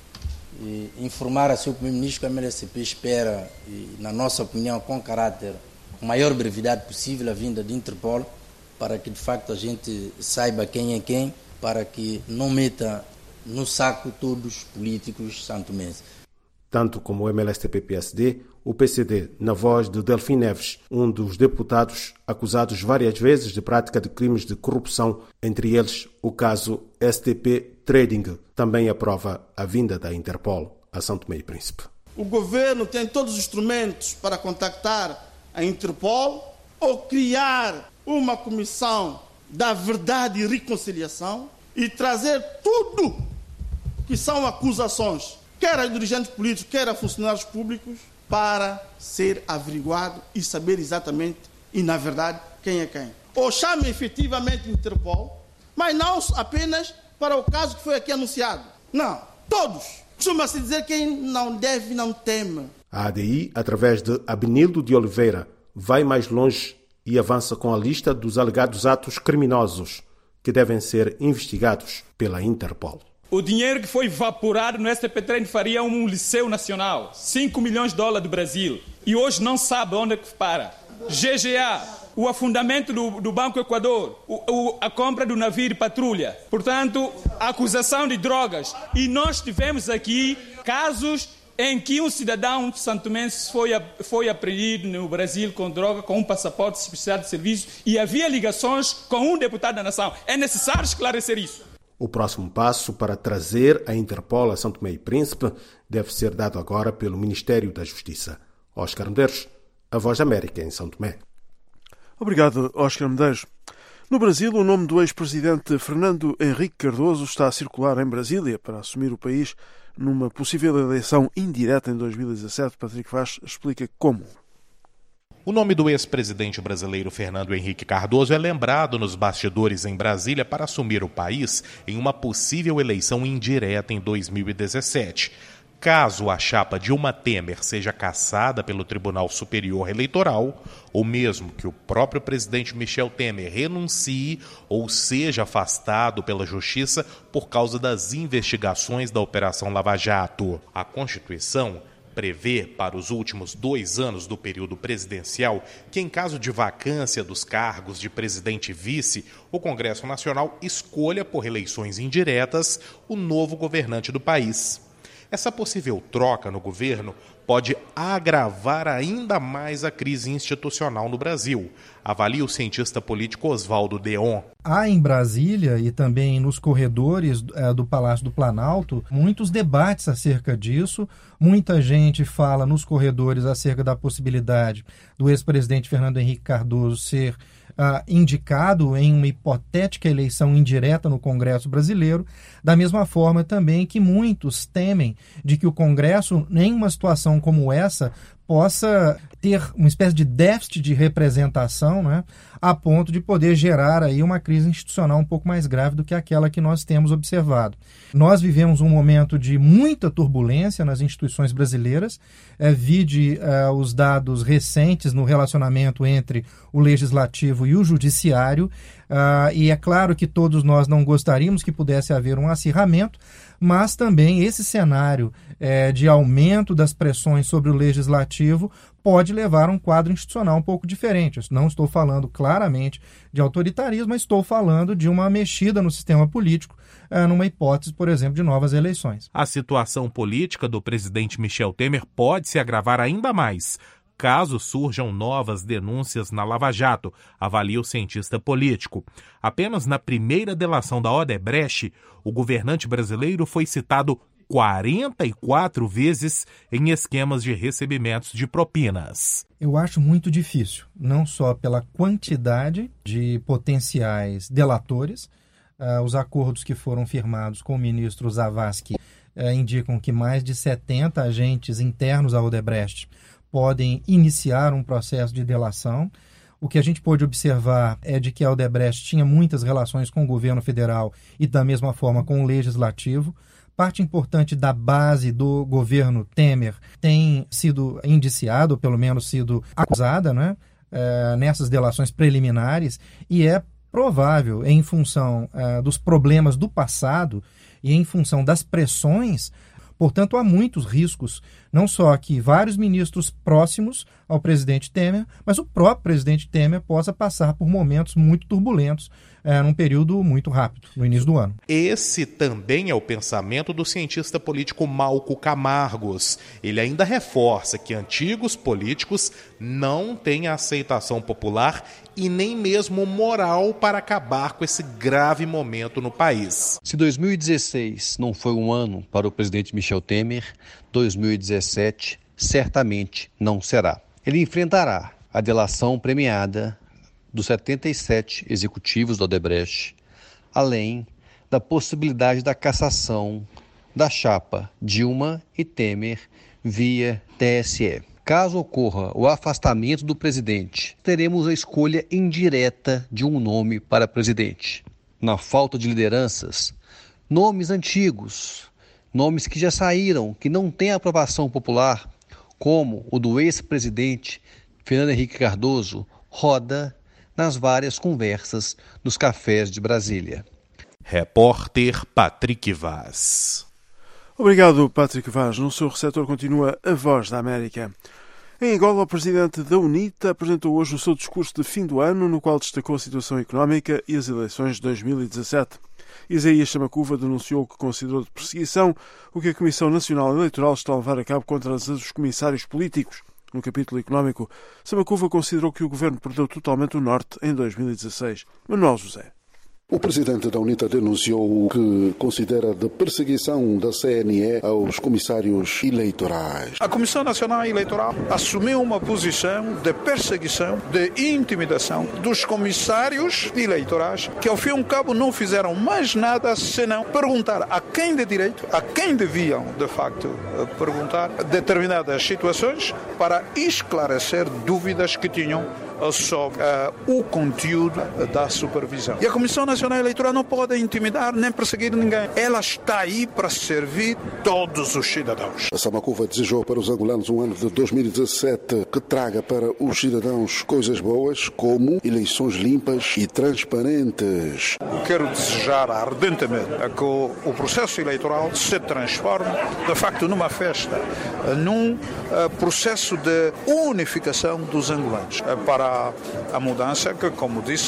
e informar a seu Primeiro-Ministro que o M L S T P espera, e, na nossa opinião, com caráter com a maior brevidade possível a vinda de Interpol, para que de facto a gente saiba quem é quem, para que não meta no saco todos os políticos santomenses. Tanto como o M L S T P P S D, o P C D, na voz de Delfim Neves, um dos deputados acusados várias vezes de prática de crimes de corrupção, entre eles o caso S T P Trading, também aprova a vinda da Interpol a São Tomé e Príncipe. O governo tem todos os instrumentos para contactar a Interpol ou criar uma comissão da verdade e reconciliação e trazer tudo que são acusações, quer a dirigentes políticos, quer a funcionários públicos, para ser averiguado e saber exatamente e, na verdade, quem é quem. Ou chame efetivamente Interpol, mas não apenas para o caso que foi aqui anunciado. Não, todos. Costuma-se dizer quem não deve, não teme. A A D I, através de Abenildo de Oliveira, vai mais longe e avança com a lista dos alegados atos criminosos que devem ser investigados pela Interpol. O dinheiro que foi evaporado no S T P Trading faria um liceu nacional, cinco milhões de dólares do Brasil, e hoje não sabe onde é que para. G G A, o afundamento do, do Banco Equador, o, o, a compra do navio de patrulha, portanto, a acusação de drogas. E nós tivemos aqui casos em que um cidadão santomense foi, foi apreendido no Brasil com droga, com um passaporte especial de serviço, e havia ligações com um deputado da nação. É necessário esclarecer isso. O próximo passo para trazer a Interpol a São Tomé e Príncipe deve ser dado agora pelo Ministério da Justiça. Oscar Medeiros, a Voz da América em São Tomé. Obrigado, Oscar Medeiros. No Brasil, o nome do ex-presidente Fernando Henrique Cardoso está a circular em Brasília para assumir o país numa possível eleição indireta em dois mil e dezassete. Patrick Vaz explica como. O nome do ex-presidente brasileiro Fernando Henrique Cardoso é lembrado nos bastidores em Brasília para assumir o país em uma possível eleição indireta em dois mil e dezessete. Caso a chapa Dilma Temer seja cassada pelo Tribunal Superior Eleitoral, ou mesmo que o próprio presidente Michel Temer renuncie ou seja afastado pela Justiça por causa das investigações da Operação Lava Jato. A Constituição prevê, para os últimos dois anos do período presidencial, que em caso de vacância dos cargos de presidente e vice, o Congresso Nacional escolha por eleições indiretas o novo governante do país. Essa possível troca no governo pode agravar ainda mais a crise institucional no Brasil, avalia o cientista político Oswaldo Deon. Há em Brasília e também nos corredores é, do Palácio do Planalto muitos debates acerca disso. Muita gente fala nos corredores acerca da possibilidade do ex-presidente Fernando Henrique Cardoso ser uh, indicado em uma hipotética eleição indireta no Congresso brasileiro, da mesma forma também que muitos temem de que o Congresso, em uma situação como essa, possa ter uma espécie de déficit de representação, né, a ponto de poder gerar aí uma crise institucional um pouco mais grave do que aquela que nós temos observado. Nós vivemos um momento de muita turbulência nas instituições brasileiras, é, vide é, os dados recentes no relacionamento entre o Legislativo e o Judiciário, uh, e é claro que todos nós não gostaríamos que pudesse haver um acirramento, mas também esse cenário é, de aumento das pressões sobre o Legislativo pode levar a um quadro institucional um pouco diferente. Eu não estou falando claramente de autoritarismo, mas estou falando de uma mexida no sistema político, é, numa hipótese, por exemplo, de novas eleições. A situação política do presidente Michel Temer pode se agravar ainda mais caso surjam novas denúncias na Lava Jato, avalia o cientista político. Apenas na primeira delação da Odebrecht, o governante brasileiro foi citado quarenta e quatro vezes em esquemas de recebimentos de propinas. Eu acho muito difícil, não só pela quantidade de potenciais delatores. Uh, os acordos que foram firmados com o ministro Zavascki uh, indicam que mais de setenta agentes internos à Odebrecht podem iniciar um processo de delação. O que a gente pôde observar é de que a Odebrecht tinha muitas relações com o governo federal e da mesma forma com o legislativo. Parte importante da base do governo Temer tem sido indiciada, ou pelo menos sido acusada, né, é, nessas delações preliminares, e é provável, em função é, dos problemas do passado e em função das pressões. Portanto, há muitos riscos, não só que vários ministros próximos ao presidente Temer, mas o próprio presidente Temer possa passar por momentos muito turbulentos é, num período muito rápido, no início do ano. Esse também é o pensamento do cientista político Malco Camargos. Ele ainda reforça que antigos políticos não têm aceitação popular e nem mesmo moral para acabar com esse grave momento no país. Se dois mil e dezesseis não foi um ano para o presidente Michel Temer, dois mil e dezessete certamente não será. Ele enfrentará a delação premiada dos setenta e sete executivos da Odebrecht, além da possibilidade da cassação da chapa Dilma e Temer via T S E. Caso ocorra o afastamento do presidente, teremos a escolha indireta de um nome para presidente. Na falta de lideranças, nomes antigos, nomes que já saíram, que não têm aprovação popular, como o do ex-presidente Fernando Henrique Cardoso, roda nas várias conversas nos cafés de Brasília. Repórter Patrick Vaz. Obrigado, Patrick Vaz. No seu receptor continua a Voz da América. Em Angola, o presidente da UNITA apresentou hoje o seu discurso de fim do ano, no qual destacou a situação económica e as eleições de dois mil e dezassete. Isaías Chamacuva denunciou que considerou de perseguição o que a Comissão Nacional Eleitoral está a levar a cabo contra os comissários políticos. No capítulo económico, Chamacuva considerou que o governo perdeu totalmente o norte em dois mil e dezasseis. Manuel José. O presidente da UNITA denunciou o que considera de perseguição da C N E aos comissários eleitorais. A Comissão Nacional Eleitoral assumiu uma posição de perseguição, de intimidação dos comissários eleitorais, que ao fim e ao cabo não fizeram mais nada senão perguntar a quem de direito, a quem deviam de facto perguntar determinadas situações para esclarecer dúvidas que tinham sobre uh, o conteúdo da supervisão. E a Comissão Nacional Eleitoral não pode intimidar nem perseguir ninguém. Ela está aí para servir todos os cidadãos. A Chamacuva desejou para os angolanos um ano de dois mil e dezassete que traga para os cidadãos coisas boas, como eleições limpas e transparentes. Quero desejar ardentemente que o, o processo eleitoral se transforme, de facto, numa festa, num uh, processo de unificação dos angolanos, uh, para a mudança que, como disse,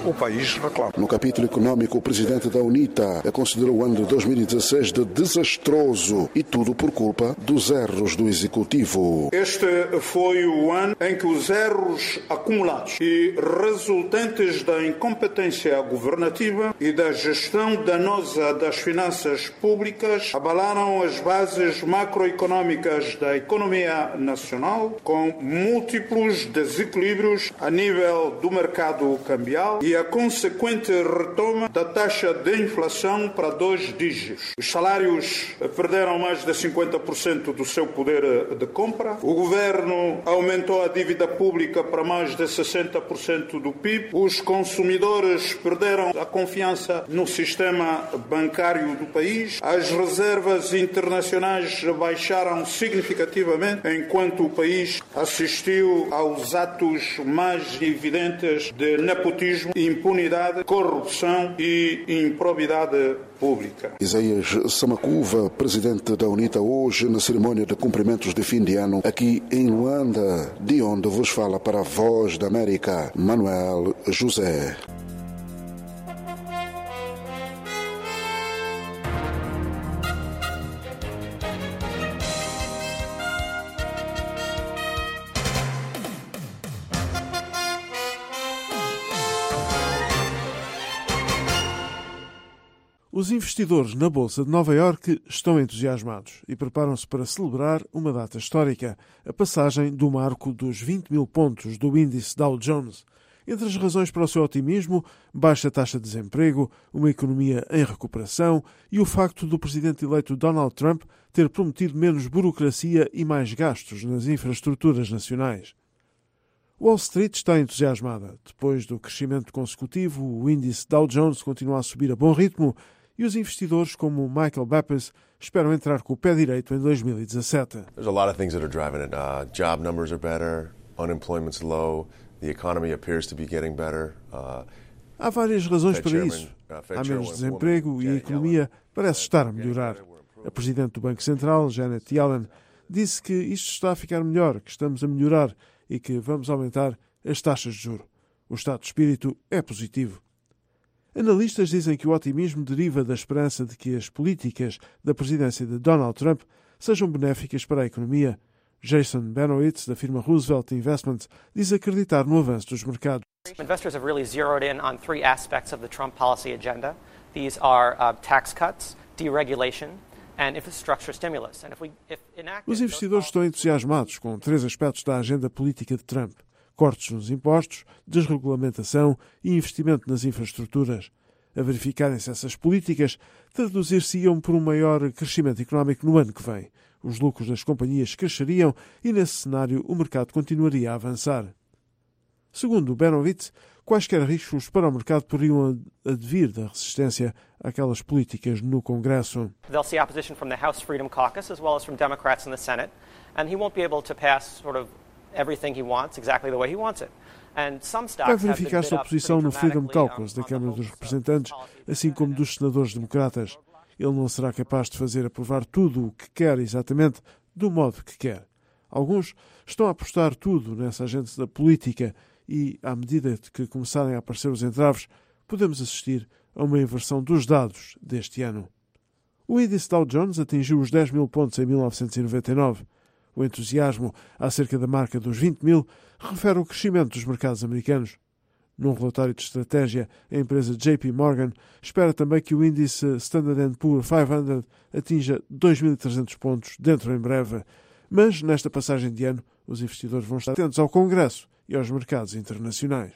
o país reclama. No capítulo econômico, o presidente da UNITA considerou o ano de dois mil e dezesseis de desastroso e tudo por culpa dos erros do executivo. Este foi o ano em que os erros acumulados e resultantes da incompetência governativa e da gestão danosa das finanças públicas abalaram as bases macroeconômicas da economia nacional, com múltiplos desequilíbrios a nível do mercado cambial e a consequente retoma da taxa de inflação para dois dígitos. Os salários perderam mais de cinquenta por cento do seu poder de compra. O governo aumentou a dívida pública para mais de sessenta por cento do P I B. Os consumidores perderam a confiança no sistema bancário do país. As reservas internacionais baixaram significativamente, enquanto o país assistiu aos atos mais evidentes de nepotismo, impunidade, corrupção e improbidade pública. Isaías Samakuva, presidente da UNITA, hoje na cerimônia de cumprimentos de fim de ano aqui em Luanda, de onde vos fala para a Voz da América, Manuel José. Os investidores na Bolsa de Nova Iorque estão entusiasmados e preparam-se para celebrar uma data histórica, a passagem do marco dos vinte mil pontos do índice Dow Jones. Entre as razões para o seu otimismo, baixa taxa de desemprego, uma economia em recuperação e o facto do presidente eleito Donald Trump ter prometido menos burocracia e mais gastos nas infraestruturas nacionais. Wall Street está entusiasmada. Depois do crescimento consecutivo, o índice Dow Jones continua a subir a bom ritmo e os investidores como Michael Bappes esperam entrar com o pé direito em dois mil e dezassete. There's a lot of things that are driving it. Uh, job numbers are better, unemployment's low, the economy appears to be getting better. Uh, Há várias razões para isso. Há menos desemprego e a economia parece estar a melhorar. A presidente do Banco Central, Janet Yellen, disse que isto está a ficar melhor, que estamos a melhorar e que vamos aumentar as taxas de juros. O estado de espírito é positivo. Analistas dizem que o otimismo deriva da esperança de que as políticas da presidência de Donald Trump sejam benéficas para a economia. Jason Benowitz, da firma Roosevelt Investments, diz acreditar no avanço dos mercados. Investors have really zeroed in on three aspects of the Trump policy agenda. These are uh, tax cuts, deregulation, and infrastructure stimulus. And if we, if enacted... Os investidores estão entusiasmados com três aspectos da agenda política de Trump: cortes nos impostos, desregulamentação e investimento nas infraestruturas. A verificarem-se essas políticas, traduzir-se-iam por um maior crescimento económico no ano que vem. Os lucros das companhias cresceriam e, nesse cenário, o mercado continuaria a avançar. Segundo Benowitz, quaisquer riscos para o mercado poderiam advir da resistência àquelas políticas no Congresso. They'll see opposition from the House Freedom Caucus as well as from Democrats in the Senate, and he won't be able to pass sort of everything he wants exactly the way he wants it. Vai verificar-se a oposição no Freedom Caucus da Câmara dos Representantes, assim como dos senadores democratas. Ele não será capaz de fazer aprovar tudo o que quer exatamente do modo que quer. Alguns estão a apostar tudo nessa agenda da política e, à medida que começarem a aparecer os entraves, podemos assistir a uma inversão dos dados deste ano. O índice Dow Jones atingiu os dez mil pontos em mil novecentos e noventa e nove. O entusiasmo acerca da marca dos vinte mil refere o crescimento dos mercados americanos. Num relatório de estratégia, a empresa J P Morgan espera também que o índice Standard and Poor's quinhentos atinja dois mil e trezentos pontos dentro em breve. Mas, nesta passagem de ano, os investidores vão estar atentos ao Congresso e aos mercados internacionais.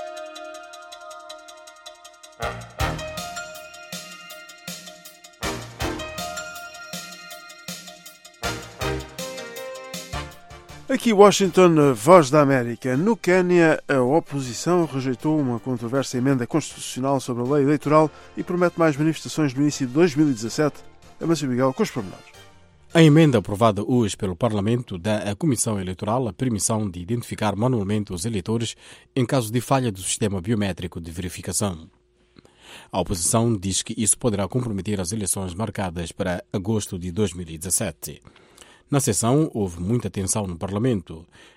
Aqui Washington, Voz da América. No Quênia, a oposição rejeitou uma controversa emenda constitucional sobre a lei eleitoral e promete mais manifestações no início de dois mil e dezassete. Amancio Miguel, com os pormenores. A emenda aprovada hoje pelo Parlamento dá à Comissão Eleitoral a permissão de identificar manualmente os eleitores em caso de falha do sistema biométrico de verificação. A oposição diz que isso poderá comprometer as eleições marcadas para agosto de dois mil e dezassete. Na sessão, houve muita tensão no Parlamento.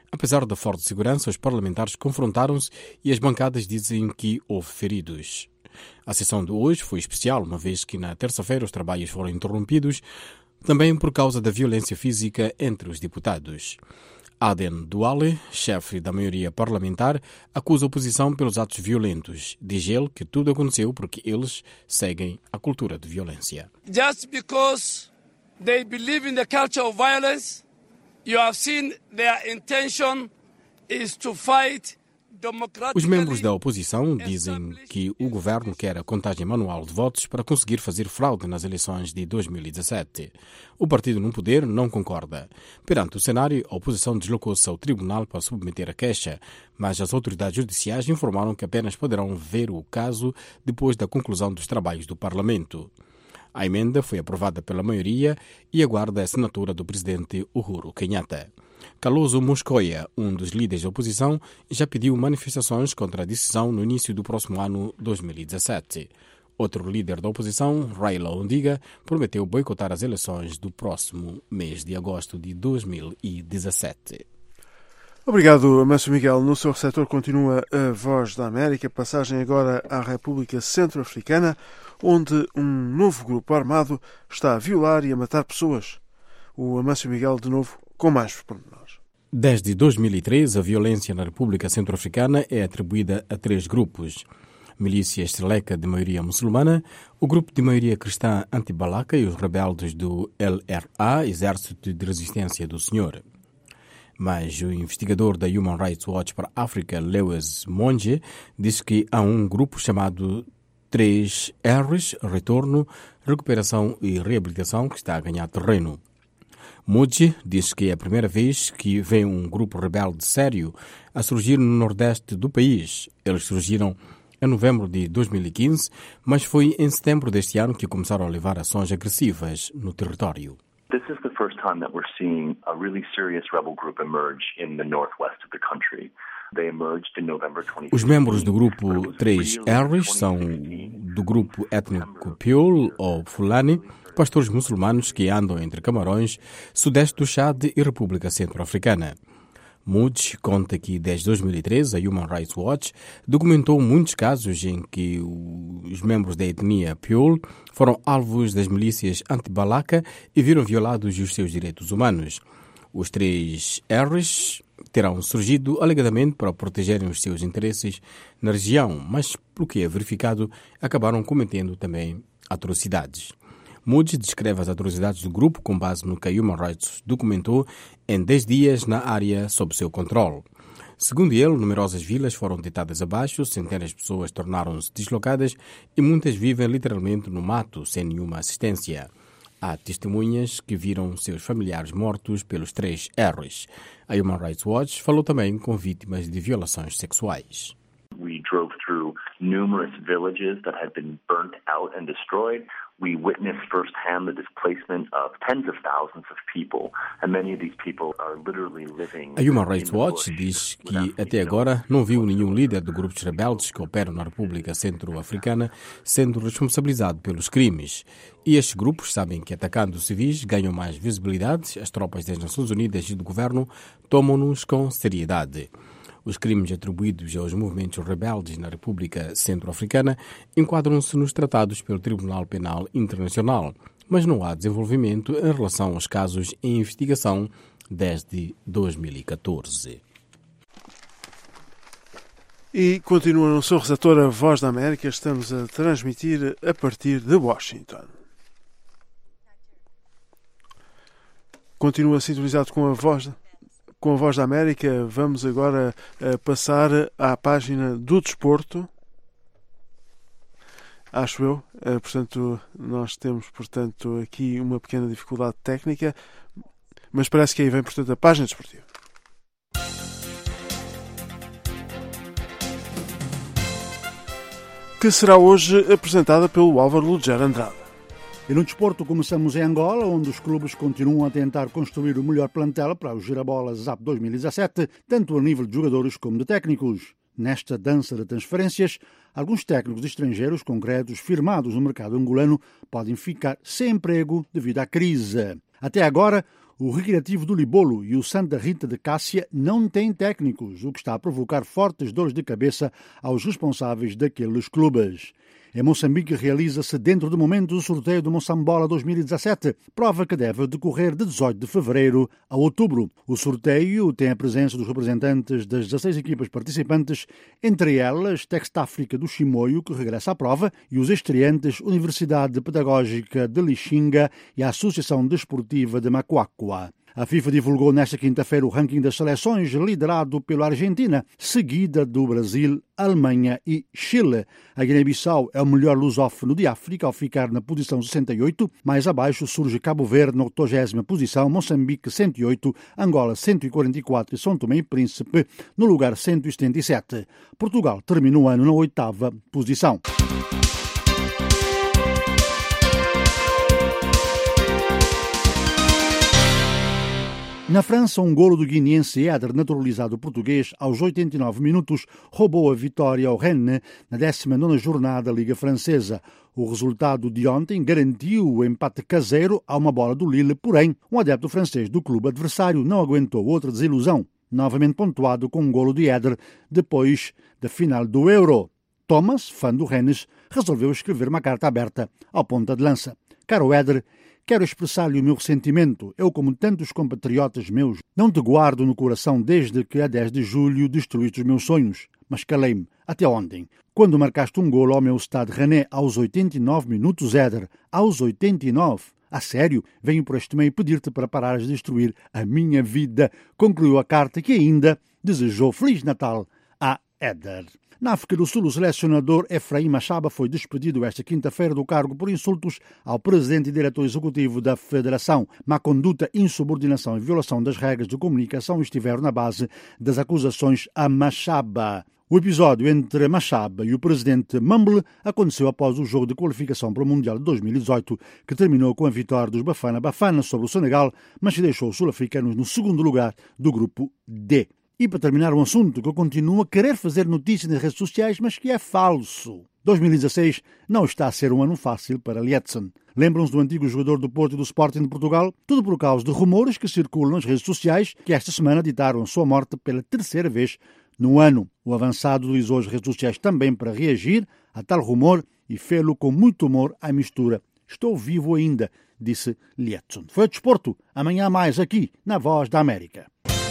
Apesar da forte segurança, os parlamentares confrontaram-se e as bancadas dizem que houve feridos. A sessão de hoje foi especial, uma vez que na terça-feira os trabalhos foram interrompidos, também por causa da violência física entre os deputados. Aden Duale, chefe da maioria parlamentar, acusa a oposição pelos atos violentos. Diz ele que tudo aconteceu porque eles seguem a cultura de violência. Just because they believe in the culture of violence, you have seen their intention is to fight. Os membros da oposição dizem que o governo quer a contagem manual de votos para conseguir fazer fraude nas eleições de dois mil e dezassete. O partido no poder não concorda. Perante o cenário, a oposição deslocou-se ao tribunal para submeter a queixa, mas as autoridades judiciais informaram que apenas poderão ver o caso depois da conclusão dos trabalhos do Parlamento. A emenda foi aprovada pela maioria e aguarda a assinatura do presidente Uhuru Kenyatta. Kalonzo Musyoka, um dos líderes da oposição, já pediu manifestações contra a decisão no início do próximo ano dois mil e dezassete. Outro líder da oposição, Raila Odinga, prometeu boicotar as eleições do próximo mês de agosto de dois mil e dezassete. Obrigado, Márcio Miguel. No seu receptor continua a Voz da América. Passagem agora à República Centro-Africana, onde um novo grupo armado está a violar e a matar pessoas. O Márcio Miguel, de novo, com mais pormenores. Desde dois mil e treze, a violência na República Centro-Africana é atribuída a três grupos. Milícia Seleka, de maioria muçulmana, o grupo de maioria cristã Anti-Balaka e os rebeldes do L R A, Exército de Resistência do Senhor. Mas o investigador da Human Rights Watch para a África, Lewis Monge, diz que há um grupo chamado três R's, Retorno, Recuperação e Reabilitação, que está a ganhar terreno. Moji diz que é a primeira vez que vê um grupo rebelde sério a surgir no nordeste do país. Eles surgiram em novembro de dois mil e quinze, mas foi em setembro deste ano que começaram a levar ações agressivas no território. This is the first time that we're seeing a really serious rebel group emerge in the northwest of the country. They emerged in November twenty fifteen. Os membros do grupo três R's são do grupo étnico Piol ou Fulani, pastores muçulmanos que andam entre Camarões, sudeste do Chad e República Centro-Africana. Moody conta que desde dois mil e treze a Human Rights Watch documentou muitos casos em que os membros da etnia Piol foram alvos das milícias anti-Balaka e viram violados os seus direitos humanos. Os três R's terão surgido alegadamente para protegerem os seus interesses na região, mas, pelo que é verificado, acabaram cometendo também atrocidades. Moody descreve as atrocidades do grupo com base no que a Human Rights documentou em dez dias na área sob seu controle. Segundo ele, numerosas vilas foram deitadas abaixo, centenas de pessoas tornaram-se deslocadas e muitas vivem literalmente no mato, sem nenhuma assistência. Há testemunhas que viram seus familiares mortos pelos três R's. A Human Rights Watch falou também com vítimas de violações sexuais. We drove through numerous villages that had been burnt out and destroyed. We witnessed firsthand the displacement of tens of thousands of people, and many of these people are literally living. A Human Rights Watch diz que até agora não viu nenhum líder de grupos rebeldes que operam na República Centro-Africana sendo responsabilizado pelos crimes. E estes grupos sabem que atacando civis ganham mais visibilidade, as tropas das Nações Unidas e do governo tomam-nos com seriedade. Os crimes atribuídos aos movimentos rebeldes na República Centro-Africana enquadram-se nos tratados pelo Tribunal Penal Internacional, mas não há desenvolvimento em relação aos casos em investigação desde dois mil e catorze. E continua no seu receptor a Voz da América. Estamos a transmitir a partir de Washington. Continua sintonizado com a Voz Com a Voz da América. Vamos agora uh, passar à página do desporto. Acho eu. Uh, portanto, nós temos, portanto, aqui uma pequena dificuldade técnica, mas parece que aí vem, portanto, a página desportiva. Que será hoje apresentada pelo Álvaro Lugero Andrade. E no desporto começamos em Angola, onde os clubes continuam a tentar construir o melhor plantel para o Girabolas Z A P dois mil e dezassete, tanto a nível de jogadores como de técnicos. Nesta dança de transferências, alguns técnicos estrangeiros com créditos firmados no mercado angolano podem ficar sem emprego devido à crise. Até agora, O Recreativo do Libolo e o Santa Rita de Cássia não têm técnicos, o que está a provocar fortes dores de cabeça aos responsáveis daqueles clubes. Em Moçambique realiza-se dentro do momento o sorteio do Moçambola dois mil e dezassete, prova que deve decorrer de dezoito de fevereiro a outubro. O sorteio tem a presença dos representantes das dezasseis equipas participantes, entre elas Textáfrica do Chimoio, que regressa à prova, e os estreantes Universidade Pedagógica de Lixinga e a Associação Desportiva de Macuacua. A FIFA divulgou nesta quinta-feira o ranking das seleções, liderado pela Argentina, seguida do Brasil, Alemanha e Chile. A Guiné-Bissau é o melhor lusófono de África, ao ficar na posição sessenta e oito. Mais abaixo surge Cabo Verde na oitogésima posição, Moçambique cento e oito, Angola cento e quarenta e quatro e São Tomé e Príncipe no lugar cento e setenta e sete. Portugal termina o ano na oitava posição. Na França, um golo do guineense Éder, naturalizado português, aos oitenta e nove minutos, roubou a vitória ao Rennes na décima nona jornada da Liga Francesa. O resultado de ontem garantiu o empate caseiro a uma bola do Lille, porém, um adepto francês do clube adversário não aguentou outra desilusão, novamente pontuado com um golo de Éder depois da final do Euro. Thomas, fã do Rennes, resolveu escrever uma carta aberta ao ponta de lança. Caro Éder, quero expressar-lhe o meu ressentimento. Eu, como tantos compatriotas meus, não te guardo no coração desde que a dez de julho destruíste os meus sonhos. Mas calei-me até ontem, quando marcaste um golo ao meu Stade Rennais aos oitenta e nove minutos, Éder. Aos oitenta e nove. A sério, venho por este meio pedir-te para parares de destruir a minha vida. Concluiu a carta, que ainda desejou Feliz Natal a Éder. Na África do Sul, o selecionador Efraim Machaba foi despedido esta quinta-feira do cargo por insultos ao presidente e diretor executivo da Federação. Má conduta, insubordinação e violação das regras de comunicação estiveram na base das acusações a Machaba. O episódio entre Machaba e o presidente Mumble aconteceu após o jogo de qualificação para o Mundial de dois mil e dezoito, que terminou com a vitória dos Bafana Bafana sobre o Senegal, mas que deixou os sul-africanos no segundo lugar do grupo D. E para terminar, um assunto que eu continuo a querer fazer notícia nas redes sociais, mas que é falso. dois mil e dezasseis não está a ser um ano fácil para Lietzen. Lembram-se do antigo jogador do Porto e do Sporting de Portugal? Tudo por causa de rumores que circulam nas redes sociais que esta semana ditaram a sua morte pela terceira vez no ano. O avançado utilizou as redes sociais também para reagir a tal rumor e fê-lo com muito humor à mistura. Estou vivo ainda, disse Lietzen. Foi o desporto. Amanhã mais aqui, na Voz da América.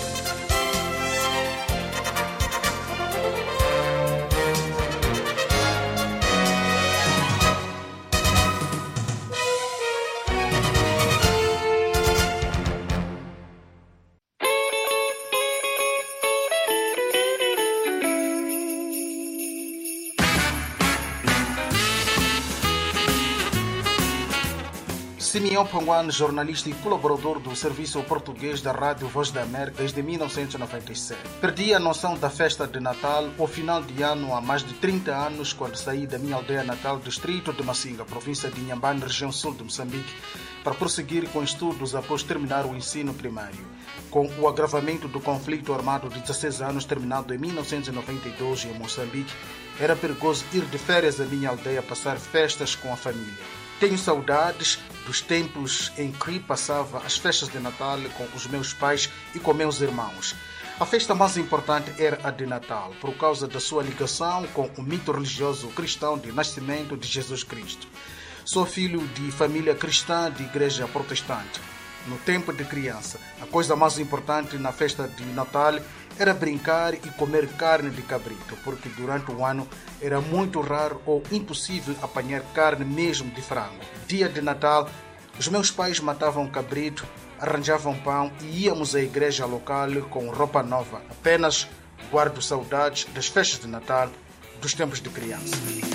Simeão Panguane, jornalista e colaborador do Serviço Português da Rádio Voz da América desde mil novecentos e noventa e sete. Perdi a noção da festa de Natal ao final de ano há mais de trinta anos, quando saí da minha aldeia natal, distrito de Macinga, província de Inhambane, região sul de Moçambique, para prosseguir com estudos após terminar o ensino primário. Com o agravamento do conflito armado de dezasseis anos, terminado em mil novecentos e noventa e dois em Moçambique, era perigoso ir de férias à minha aldeia passar festas com a família. Tenho saudades dos tempos em que passava as festas de Natal com os meus pais e com meus irmãos. A festa mais importante era a de Natal, por causa da sua ligação com o mito religioso cristão de nascimento de Jesus Cristo. Sou filho de família cristã de igreja protestante. No tempo de criança, a coisa mais importante na festa de Natal era brincar e comer carne de cabrito, porque durante o ano era muito raro ou impossível apanhar carne mesmo de frango. Dia de Natal, os meus pais matavam cabrito, arranjavam pão e íamos à igreja local com roupa nova. Apenas guardo saudades das festas de Natal dos tempos de criança.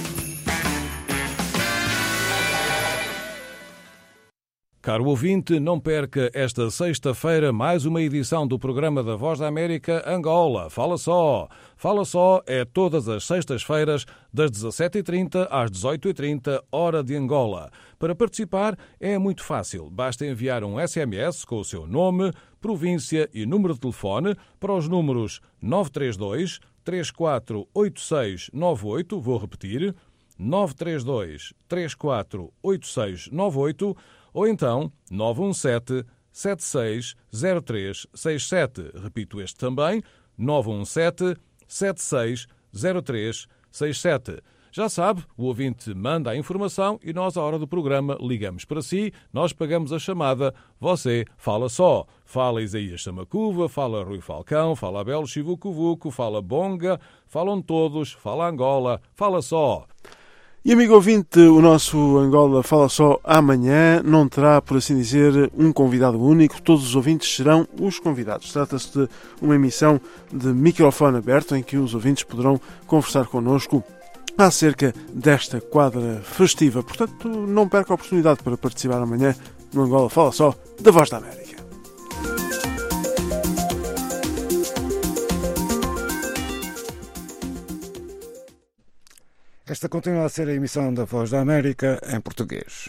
Caro ouvinte, não perca esta sexta-feira mais uma edição do programa da Voz da América Angola. Fala só! Fala só é todas as sextas-feiras das dezassete e trinta às dezoito e trinta, hora de Angola. Para participar é muito fácil. Basta enviar um S M S com o seu nome, província e número de telefone para os números nove três dois, três quatro oito seis nove oito, vou repetir, nove três dois, três quatro oito seis nove oito, ou então nove um sete, sete seis zero três seis sete. Repito este também, nove um sete, sete seis zero três seis sete. Já sabe, o ouvinte manda a informação e nós, à hora do programa, ligamos para si, nós pagamos a chamada, você fala só. Fala Isaías Samacuva, fala Rui Falcão, fala Abel Chivucovuco, fala Bonga, falam todos, fala Angola, fala só. E, amigo ouvinte, o nosso Angola Fala Só amanhã não terá, por assim dizer, um convidado único. Todos os ouvintes serão os convidados. Trata-se de uma emissão de microfone aberto em que os ouvintes poderão conversar connosco acerca desta quadra festiva. Portanto, não perca a oportunidade para participar amanhã no Angola Fala Só da Voz da América. Esta continua a ser a emissão da Voz da América em português.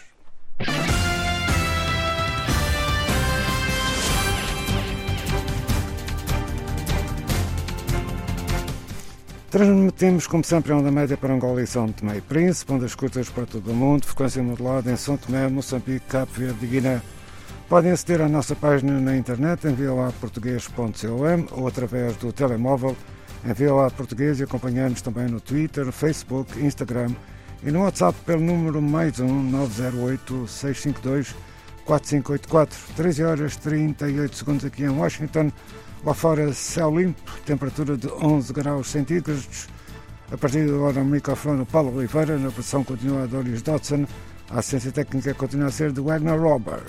Transmitimos, como sempre, em onda média para Angola e São Tomé e Príncipe, ondas curtas para todo o mundo, frequência modulada em São Tomé, Moçambique, Cabo Verde e Guiné. Podem aceder à nossa página na internet em voa português ponto com ou através do telemóvel em voa português e acompanhar-nos também no Twitter, Facebook, Instagram e no WhatsApp pelo número mais um nove zero oito, seis cinco dois, quatro cinco oito quatro. treze horas e trinta e oito segundos aqui em Washington. Lá fora, céu limpo, temperatura de onze graus centígrados. A partir de agora, o microfone Paulo Oliveira, na produção continua a Doris Dodson. A assistência técnica continua a ser de Wagner Robert.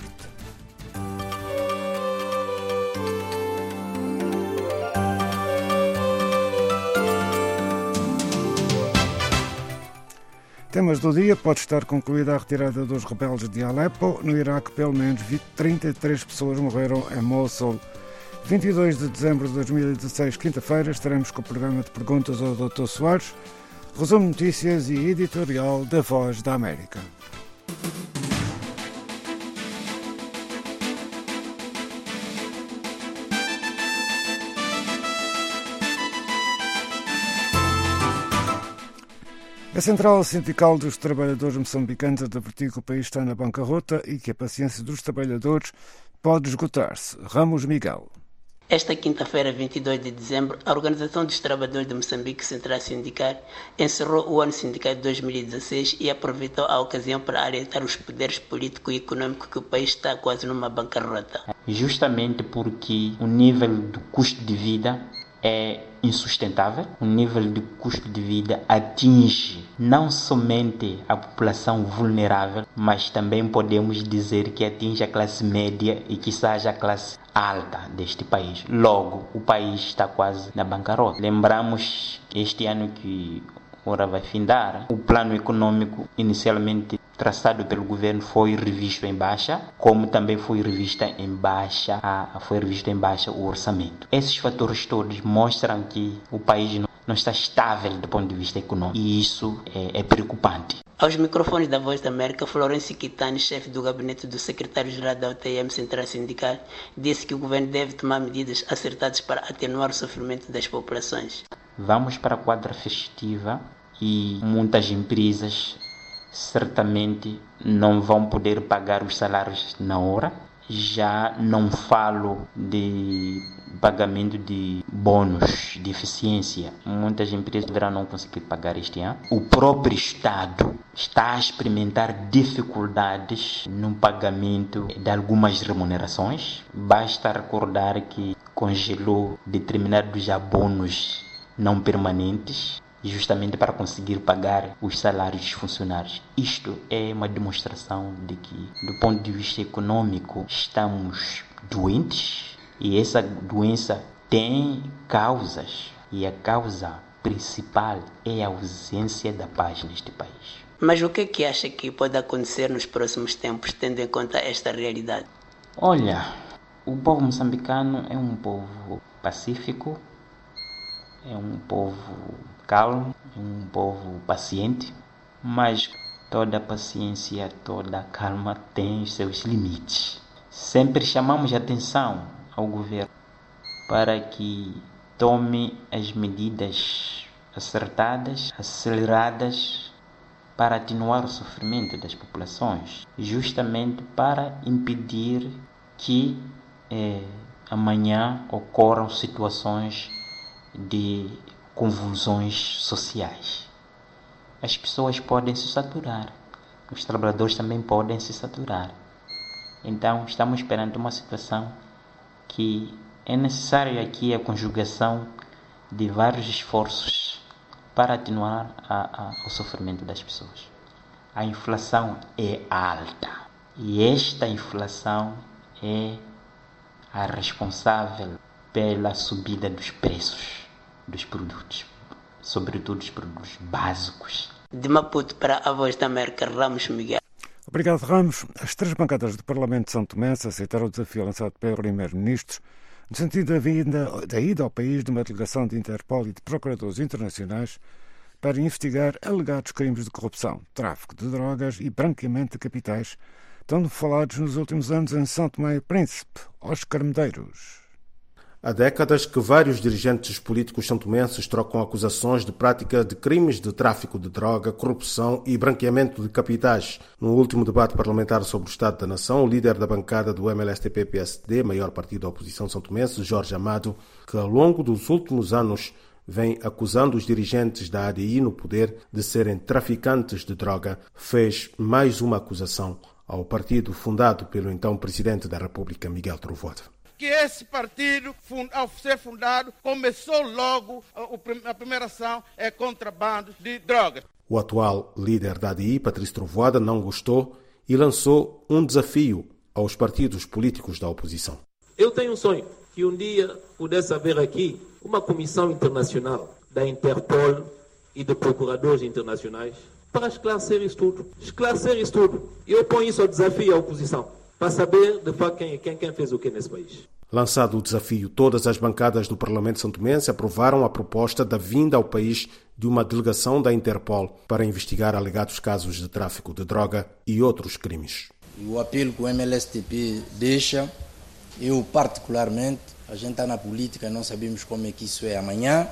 Temas do dia: pode estar concluída a retirada dos rebeldes de Alepo. No Iraque, pelo menos trinta e três pessoas morreram em Mosul. vinte e dois de dezembro de dois mil e dezasseis, quinta-feira, estaremos com o programa de perguntas ao doutor Soares, resumo de notícias e editorial da Voz da América. A Central Sindical dos Trabalhadores Moçambicanos advertiu que o país está na bancarrota e que a paciência dos trabalhadores pode esgotar-se. Ramos Miguel. Esta quinta-feira, vinte e dois de dezembro, a Organização dos Trabalhadores de Moçambique Central Sindical encerrou o ano sindical de dois mil e dezasseis e aproveitou a ocasião para alertar os poderes político e econômico que o país está quase numa bancarrota. Justamente porque o nível do custo de vida é insustentável, o nível de custo de vida atinge não somente a população vulnerável, mas também podemos dizer que atinge a classe média e que seja a classe alta deste país. Logo, o país está quase na bancarrota. Lembramos que este ano que ora vai findar, o plano econômico inicialmente traçado pelo governo foi revisto em baixa, como também foi revista em baixa, a, foi revisto em baixa o orçamento. Esses fatores todos mostram que o país não, não está estável do ponto de vista econômico e isso é, é preocupante. Aos microfones da Voz da América, Florencio Quitani, chefe do gabinete do secretário-geral da O T M Central Sindical, disse que o governo deve tomar medidas acertadas para atenuar o sofrimento das populações. Vamos para a quadra festiva e muitas empresas certamente não vão poder pagar os salários na hora. Já não falo de pagamento de bônus de eficiência. Muitas empresas poderão não conseguir pagar este ano. O próprio Estado está a experimentar dificuldades no pagamento de algumas remunerações. Basta recordar que congelou determinados bônus não permanentes, justamente para conseguir pagar os salários dos funcionários. Isto é uma demonstração de que, do ponto de vista econômico, estamos doentes e essa doença tem causas e a causa principal é a ausência da paz neste país. Mas o que é que acha que pode acontecer nos próximos tempos, tendo em conta esta realidade? Olha, o povo moçambicano é um povo pacífico, é um povo calmo, um povo paciente, mas toda paciência, toda calma tem os seus limites. Sempre chamamos a atenção ao governo para que tome as medidas acertadas, aceleradas, para atenuar o sofrimento das populações, justamente para impedir que eh, amanhã ocorram situações de convulsões sociais. As pessoas podem se saturar, os trabalhadores também podem se saturar. Então, estamos perante uma situação que é necessário aqui a conjugação de vários esforços para atenuar a, a, o sofrimento das pessoas. A inflação é alta e esta inflação é a responsável pela subida dos preços dos produtos, sobretudo os produtos básicos. De Maputo para a Voz da América, Ramos Miguel. Obrigado, Ramos. As três bancadas do Parlamento de São Tomé aceitaram o desafio lançado pelo Primeiro-Ministro no sentido da, vinda, da ida ao país de uma delegação de Interpol e de procuradores internacionais para investigar alegados crimes de corrupção, tráfico de drogas e branqueamento de capitais, tão falados nos últimos anos em São Tomé e Príncipe. Oscar Medeiros. Há décadas que vários dirigentes políticos santomenses trocam acusações de prática de crimes de tráfico de droga, corrupção e branqueamento de capitais. No último debate parlamentar sobre o Estado da Nação, o líder da bancada do M L S T P P S D, maior partido da oposição santomense, Jorge Amado, que ao longo dos últimos anos vem acusando os dirigentes da A D I no poder de serem traficantes de droga, fez mais uma acusação ao partido fundado pelo então Presidente da República, Miguel Trovoada. Que esse partido, ao ser fundado, começou logo, a primeira ação é contrabando de drogas. O atual líder da A D I, Patrício Trovoada, não gostou e lançou um desafio aos partidos políticos da oposição. Eu tenho um sonho que um dia pudesse haver aqui uma comissão internacional da Interpol e de procuradores internacionais para esclarecer isso tudo. Esclarecer isso tudo. E eu ponho isso ao desafio à oposição, para saber, de facto, quem, quem, quem fez o que nesse país. Lançado o desafio, todas as bancadas do Parlamento santomense aprovaram a proposta da vinda ao país de uma delegação da Interpol para investigar alegados casos de tráfico de droga e outros crimes. O apelo que o M L S T P deixa, eu particularmente, a gente está na política, não sabemos como é que isso é amanhã,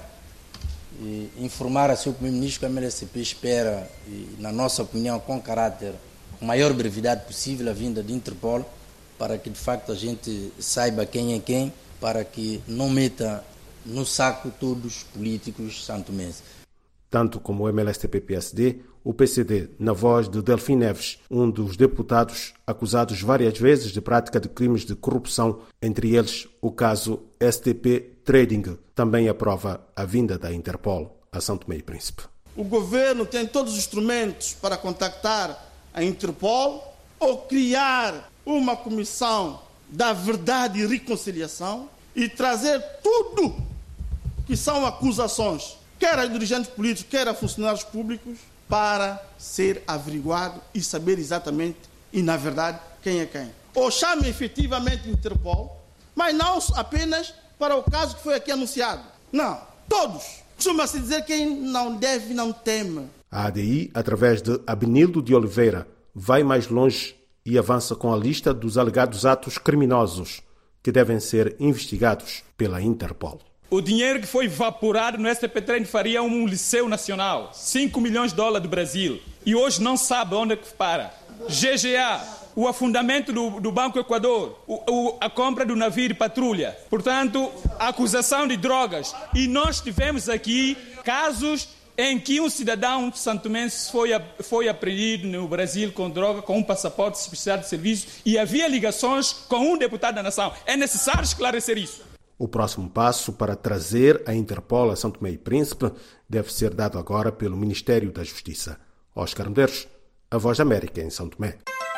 e informar a seu Primeiro-Ministro que o M L S T P espera, e, na nossa opinião, com caráter com a maior brevidade possível, a vinda de Interpol, para que de facto a gente saiba quem é quem, para que não meta no saco todos os políticos santomenses. Tanto como o M L S T P P S D, o P C D, na voz de Delfim Neves, um dos deputados acusados várias vezes de prática de crimes de corrupção, entre eles o caso S T P Trading, também aprova a vinda da Interpol a São Tomé e Príncipe. O governo tem todos os instrumentos para contactar a Interpol ou criar uma comissão da verdade e reconciliação e trazer tudo que são acusações, quer a dirigentes políticos, quer a funcionários públicos, para ser averiguado e saber exatamente e, na verdade, quem é quem. Ou chame efetivamente o Interpol, mas não apenas para o caso que foi aqui anunciado. Não, todos. Costuma-se dizer quem não deve, não teme. A A D I, através de Abenildo de Oliveira, vai mais longe e avança com a lista dos alegados atos criminosos que devem ser investigados pela Interpol. O dinheiro que foi evaporado no S T P Trem faria um liceu nacional, cinco milhões de dólares do Brasil, e hoje não sabe onde é que para. G G A, o afundamento do, do Banco Equador, o, o, a compra do navio de patrulha, portanto, a acusação de drogas. E nós tivemos aqui casos em que um cidadão santomense foi, foi apreendido no Brasil com droga, com um passaporte especial de serviço, e havia ligações com um deputado da nação. É necessário esclarecer isso. O próximo passo para trazer a Interpol a São Tomé e Príncipe deve ser dado agora pelo Ministério da Justiça. Oscar Medeiros, a Voz da América em São Tomé.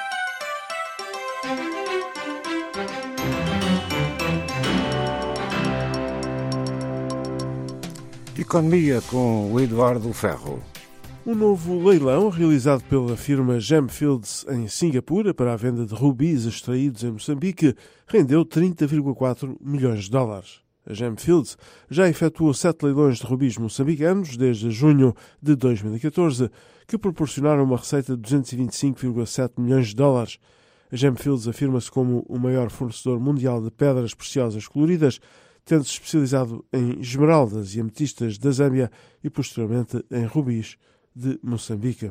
Economia com o Eduardo Ferro. Um novo leilão realizado pela firma Gemfields em Singapura para a venda de rubis extraídos em Moçambique rendeu trinta vírgula quatro milhões de dólares. A Gemfields já efetuou sete leilões de rubis moçambicanos desde junho de dois mil e catorze, que proporcionaram uma receita de duzentos e vinte e cinco vírgula sete milhões de dólares. A Gemfields afirma-se como o maior fornecedor mundial de pedras preciosas coloridas, tendo-se especializado em esmeraldas e ametistas da Zâmbia e posteriormente em rubis de Moçambique.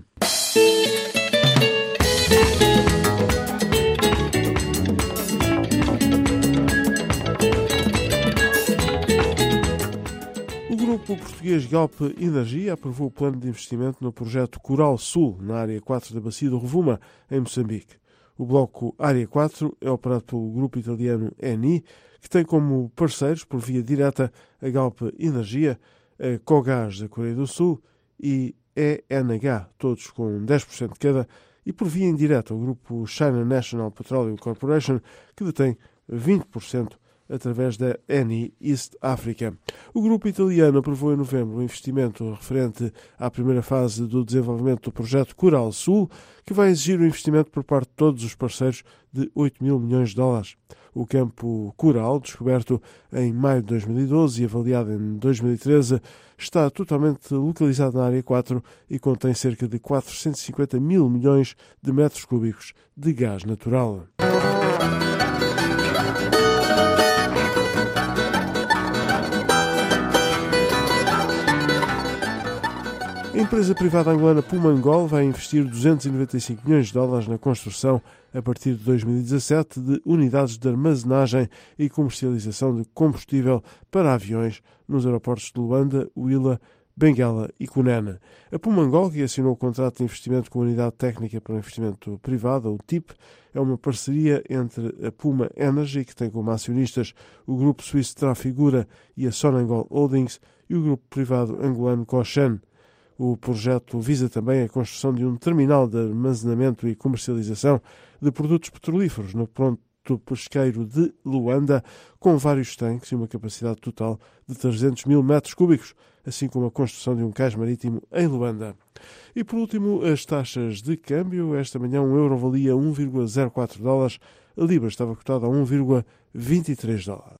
grupo português Galp Energia aprovou o plano de investimento no projeto Coral Sul, na Área quatro da Bacia do Rovuma, em Moçambique. O bloco Área quatro é operado pelo grupo italiano Eni, que tem como parceiros, por via direta, a Galp Energia, a Cogás da Coreia do Sul e E N H, todos com dez por cento de cada, e por via indireta o grupo China National Petroleum Corporation, que detém vinte por cento através da Eni East Africa. O grupo italiano aprovou em novembro um investimento referente à primeira fase do desenvolvimento do projeto Coral Sul, que vai exigir o investimento por parte de todos os parceiros de oito mil milhões de dólares. O campo Coral, descoberto em maio de dois mil e doze e avaliado em dois mil e treze, está totalmente localizado na Área quatro e contém cerca de quatrocentos e cinquenta mil milhões de metros cúbicos de gás natural. A empresa privada angolana Pumangol vai investir duzentos e noventa e cinco milhões de dólares na construção, a partir de dois mil e dezassete, de unidades de armazenagem e comercialização de combustível para aviões nos aeroportos de Luanda, Huila, Benguela e Cunene. A Pumangol, que assinou o contrato de investimento com a Unidade Técnica para o Investimento Privado, o T I P, é uma parceria entre a Puma Energy, que tem como acionistas o grupo suíço Trafigura e a Sonangol Holdings, e o grupo privado angolano Coshen. O projeto visa também a construção de um terminal de armazenamento e comercialização de produtos petrolíferos no ponto pesqueiro de Luanda, com vários tanques e uma capacidade total de trezentos mil metros cúbicos, assim como a construção de um cais marítimo em Luanda. E por último, as taxas de câmbio. Esta manhã um euro valia um vírgula zero quatro dólares, a libra estava cotada a um vírgula vinte e três dólares.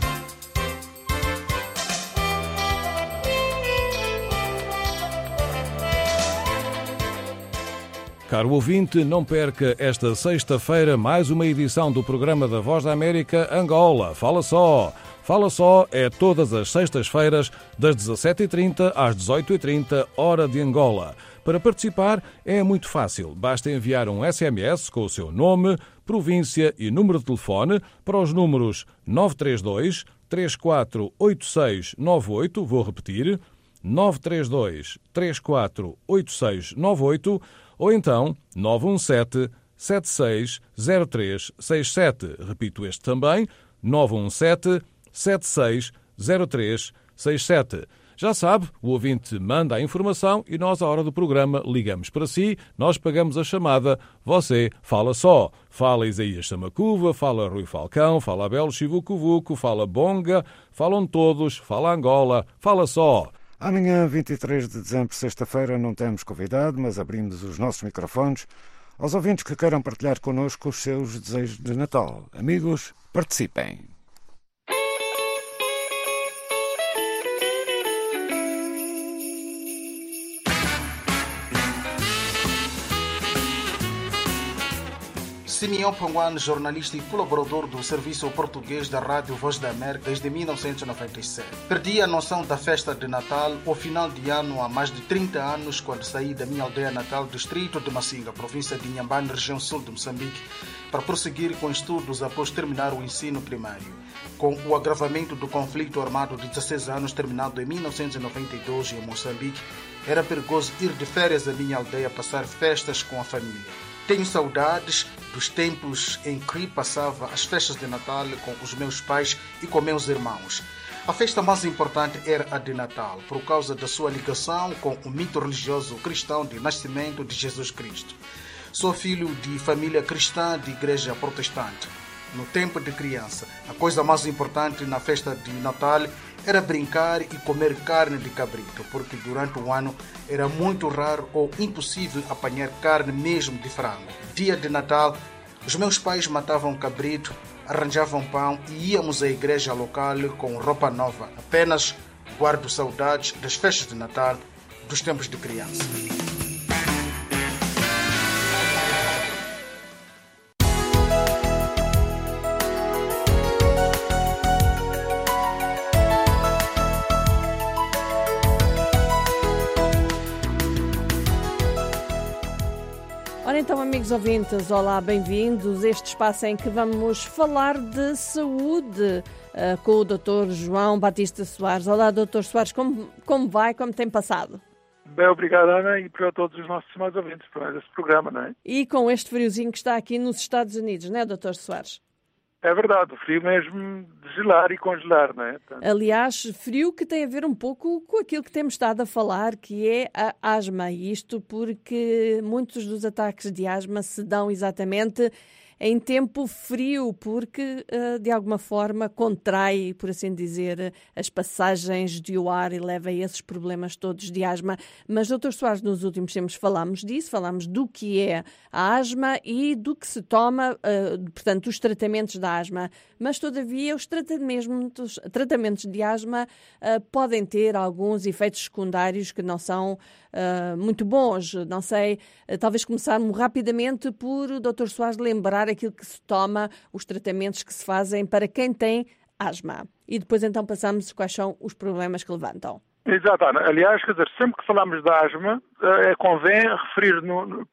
Caro ouvinte, não perca esta sexta-feira mais uma edição do programa da Voz da América Angola. Fala só! Fala só é todas as sextas-feiras, das dezassete e trinta às dezoito e trinta, hora de Angola. Para participar é muito fácil. Basta enviar um S M S com o seu nome, província e número de telefone para os números nove três dois, três quatro oito seis nove oito, vou repetir, nove três dois, três quatro oito seis nove oito, ou então nove um sete, sete seis zero três seis sete. Repito este também, nove um sete, sete seis zero três seis sete. Já sabe, o ouvinte manda a informação e nós, à hora do programa, ligamos para si, nós pagamos a chamada, você fala só. Fala Isaías Samacuva, fala Rui Falcão, fala Abel Chivucovuco, fala Bonga, falam todos, fala Angola, fala só. Amanhã, vinte e três de dezembro, sexta-feira, não temos convidado, mas abrimos os nossos microfones aos ouvintes que queiram partilhar connosco os seus desejos de Natal. Amigos, participem! Simeão Panguane, jornalista e colaborador do Serviço Português da Rádio Voz da América desde mil novecentos e noventa e sete. Perdi a noção da festa de Natal ao final de ano há mais de trinta anos, quando saí da minha aldeia natal, distrito de Macinga, província de Inhambane, região sul de Moçambique, para prosseguir com estudos após terminar o ensino primário. Com o agravamento do conflito armado de dezesseis anos, terminado em mil novecentos e noventa e dois em Moçambique, era perigoso ir de férias à minha aldeia passar festas com a família. Tenho saudades dos tempos em que passava as festas de Natal com os meus pais e com meus irmãos. A festa mais importante era a de Natal, por causa da sua ligação com o mito religioso cristão de nascimento de Jesus Cristo. Sou filho de família cristã de igreja protestante. No tempo de criança, a coisa mais importante na festa de Natal era brincar e comer carne de cabrito, porque durante o ano era muito raro ou impossível apanhar carne mesmo de frango. Dia de Natal, os meus pais matavam cabrito, arranjavam pão e íamos à igreja local com roupa nova. Apenas guardo saudades das festas de Natal dos tempos de criança. Ora então, amigos ouvintes, olá, bem-vindos a este espaço em que vamos falar de saúde uh, com o doutor João Batista Soares. Olá, doutor Soares, como, como vai, como tem passado? Bem, obrigado, Ana, e para todos os nossos mais ouvintes por esse programa, não é? E com este friozinho que está aqui nos Estados Unidos, não é, doutor Soares? É verdade, o frio mesmo de gelar e congelar, não é? Então... Aliás, frio que tem a ver um pouco com aquilo que temos estado a falar, que é a asma. Isto porque muitos dos ataques de asma se dão exatamente em tempo frio, porque de alguma forma contrai, por assim dizer, as passagens de o ar e leva a esses problemas todos de asma. Mas, doutor Soares, nos últimos tempos falámos disso, falámos do que é a asma e do que se toma, portanto, os tratamentos da asma. Mas, todavia, os tratamentos, tratamentos de asma podem ter alguns efeitos secundários que não são muito bons. Não sei, talvez começarmos rapidamente por o doutor Soares lembrar aquilo que se toma, os tratamentos que se fazem para quem tem asma. E depois então passamos quais são os problemas que levantam. Exato, Ana. Aliás, quer dizer, sempre que falamos de asma, é, convém referir no, no,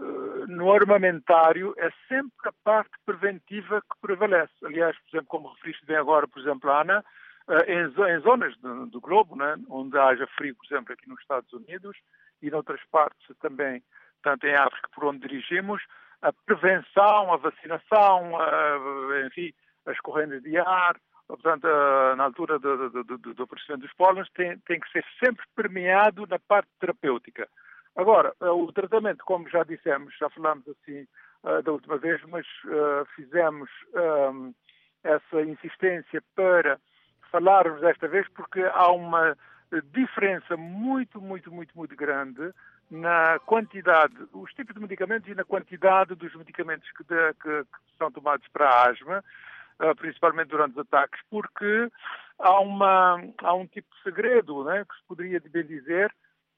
no armamentário, é sempre a parte preventiva que prevalece. Aliás, por exemplo, como referiste bem agora, por exemplo, Ana, em, em zonas do, do globo, né, onde haja frio, por exemplo, aqui nos Estados Unidos e noutras partes também, tanto em África por onde dirigimos, a prevenção, a vacinação, a, enfim, as correntes de ar, portanto, a, na altura do, do, do, do aparecimento dos pólenes, tem, tem que ser sempre premiado na parte terapêutica. Agora, o tratamento, como já dissemos, já falámos assim uh, da última vez, mas uh, fizemos um, essa insistência para falarmos desta vez, porque há uma diferença muito, muito, muito, muito grande na quantidade, os tipos de medicamentos e na quantidade dos medicamentos que, de, que, que são tomados para a asma, uh, principalmente durante os ataques, porque há, uma, há um tipo de segredo, né, que se poderia bem dizer,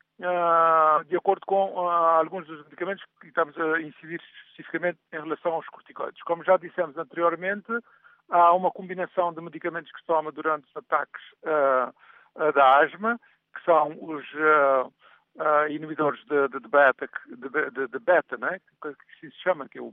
uh, de acordo com uh, alguns dos medicamentos que estamos a incidir especificamente em relação aos corticoides. Como já dissemos anteriormente, há uma combinação de medicamentos que se toma durante os ataques uh, uh, da asma, que são os... Uh, Uh, inibidores de, de, de beta, de, de, de beta, né? que, que se chama, que, é o,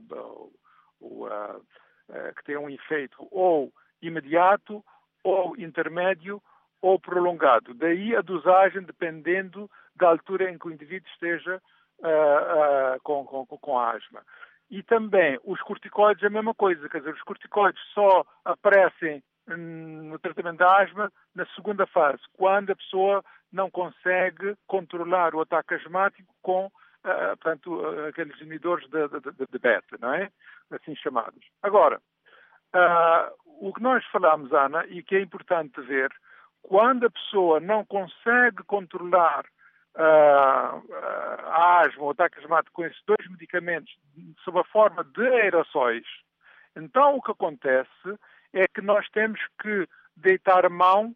o, uh, uh, que tem um efeito ou imediato, ou intermédio, ou prolongado. Daí a dosagem dependendo da altura em que o indivíduo esteja uh, uh, com, com, com a asma. E também os corticoides é a mesma coisa, quer dizer, os corticoides só aparecem no tratamento da asma na segunda fase, quando a pessoa não consegue controlar o ataque asmático com, uh, portanto, uh, aqueles inibidores de, de, de, de beta, não é? Assim chamados. Agora, uh, o que nós falamos, Ana, e que é importante ver, quando a pessoa não consegue controlar uh, uh, a asma, o ataque asmático com esses dois medicamentos sob a forma de aerossóis, então o que acontece é que nós temos que deitar a mão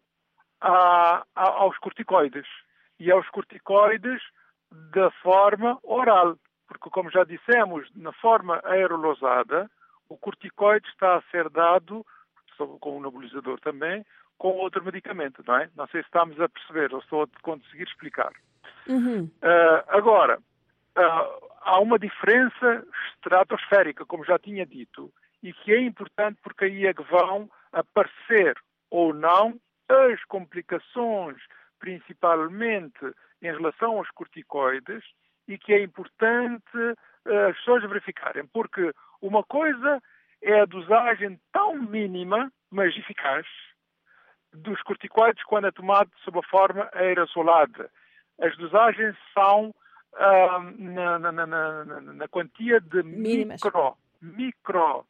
a, a, aos corticoides. E aos corticoides da forma oral. Porque, como já dissemos, na forma aerolosada, o corticoide está a ser dado, com um nebulizador também, com outro medicamento, não é? Não sei se estamos a perceber, ou estou a conseguir explicar. Uhum. Uh, agora, uh, há uma diferença estratosférica, como já tinha dito, e que é importante porque aí é que vão aparecer ou não as complicações, principalmente em relação aos corticoides, e que é importante uh, as pessoas verificarem, porque uma coisa é a dosagem tão mínima, mas eficaz, dos corticoides quando é tomado sob a forma aerosolada. As dosagens são uh, na, na, na, na, na quantia de micro, micro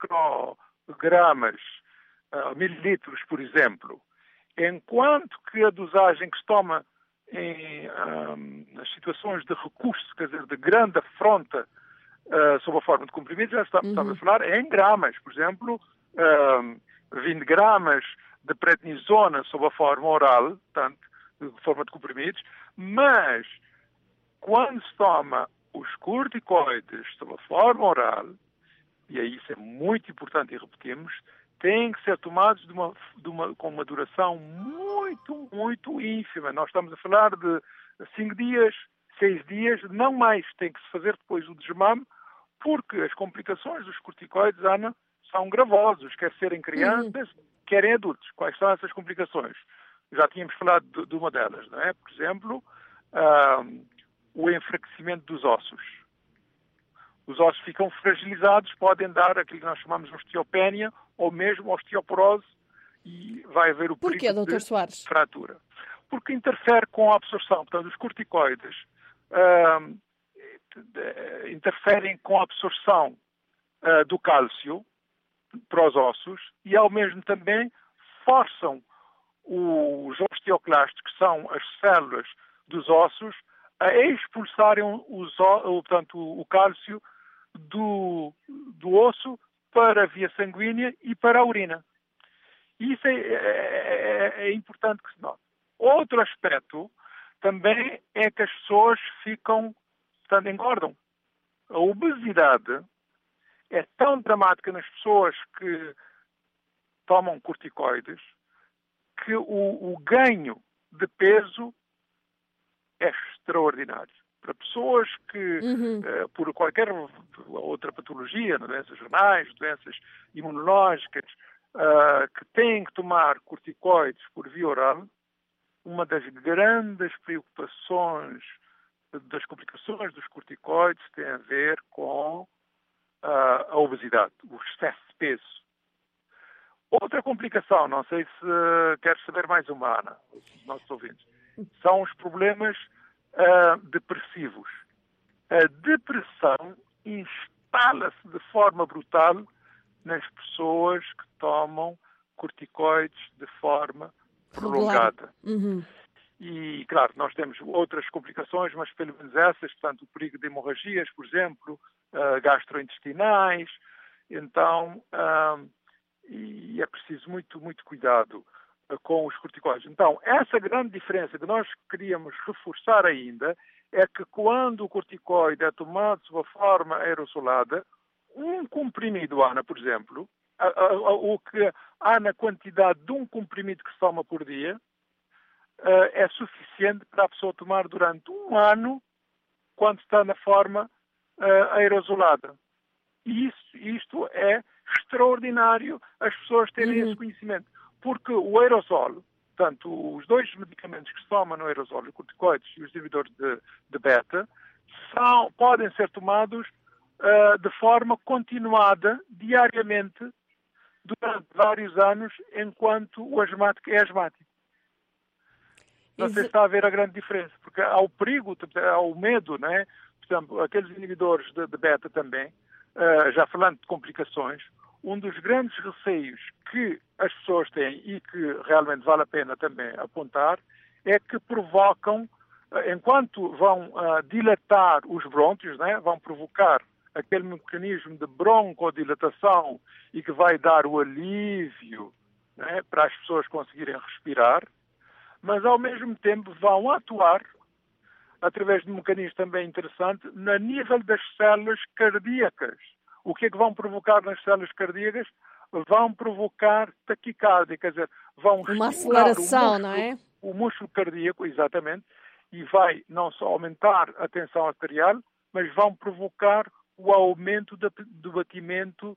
microgramas, uh, mililitros, por exemplo, enquanto que a dosagem que se toma em um, nas situações de recurso, quer dizer, de grande afronta uh, sob a forma de comprimidos, já estamos uhum. a falar em gramas, por exemplo, um, vinte gramas de prednisona sob a forma oral, portanto, de forma de comprimidos, mas quando se toma os corticoides sob a forma oral, e aí isso é muito importante e repetimos, têm que ser tomados de uma, de uma, com uma duração muito, muito ínfima. Nós estamos a falar de cinco dias, seis dias, não mais tem que se fazer depois o desmame, porque as complicações dos corticoides, Ana, são gravosas, quer serem crianças, uhum. querem adultos. Quais são essas complicações? Já tínhamos falado de, de uma delas, não é? Por exemplo, uh, o enfraquecimento dos ossos. Os ossos ficam fragilizados, podem dar aquilo que nós chamamos de osteopénia ou mesmo osteoporose e vai haver o perigo Porquê, doutor de Soares? fratura. Porque interfere com a absorção. Portanto, os corticoides uh, interferem com a absorção uh, do cálcio para os ossos e, ao mesmo também, forçam os osteoclastos, que são as células dos ossos, a expulsarem os, portanto, o cálcio do, do osso para a via sanguínea e para a urina. Isso é, é, é importante que se note. Outro aspecto também é que as pessoas ficam, portanto, engordam. A obesidade é tão dramática nas pessoas que tomam corticoides que o, o ganho de peso é extraordinário. Para pessoas que, uhum. uh, por qualquer outra patologia, doenças renais, doenças imunológicas, uh, que têm que tomar corticoides por via oral, uma das grandes preocupações das complicações dos corticoides tem a ver com uh, a obesidade, o excesso de peso. Outra complicação, não sei se uh, queres saber mais uma, Ana, os nossos ouvintes, são os problemas uh, depressivos. A depressão instala-se de forma brutal nas pessoas que tomam corticoides de forma prolongada. Uhum. E, claro, nós temos outras complicações, mas pelo menos essas, portanto, o perigo de hemorragias, por exemplo, uh, gastrointestinais. Então, uh, e é preciso muito, muito cuidado uh, com os corticoides. Então, essa grande diferença que nós queríamos reforçar ainda é que quando o corticoide é tomado sob a forma aerosolada, um comprimido, Ana, por exemplo, a, a, a, o que há na quantidade de um comprimido que se toma por dia, uh, é suficiente para a pessoa tomar durante um ano quando está na forma uh, aerosolada. E isso, isto é extraordinário as pessoas terem uhum. esse conhecimento. Porque o aerosol, portanto, os dois medicamentos que se tomam no aerosol, os corticoides e os inibidores de, de beta, são, podem ser tomados uh, de forma continuada, diariamente, durante vários anos, enquanto o asmático é asmático. Não sei se está a ver a grande diferença, porque há o perigo, há o medo, não é? Por exemplo, aqueles inibidores de, de beta também, uh, já falando de complicações, um dos grandes receios que as pessoas têm e que realmente vale a pena também apontar é que provocam, enquanto vão uh, dilatar os brônquios, né, vão provocar aquele mecanismo de broncodilatação e que vai dar o alívio, né, para as pessoas conseguirem respirar, mas ao mesmo tempo vão atuar através de um mecanismo também interessante no nível das células cardíacas. O que é que vão provocar nas células cardíacas? Vão provocar taquicardia, quer dizer, vão uma aceleração, não é? O músculo cardíaco, exatamente, e vai não só aumentar a tensão arterial, mas vão provocar o aumento de, do batimento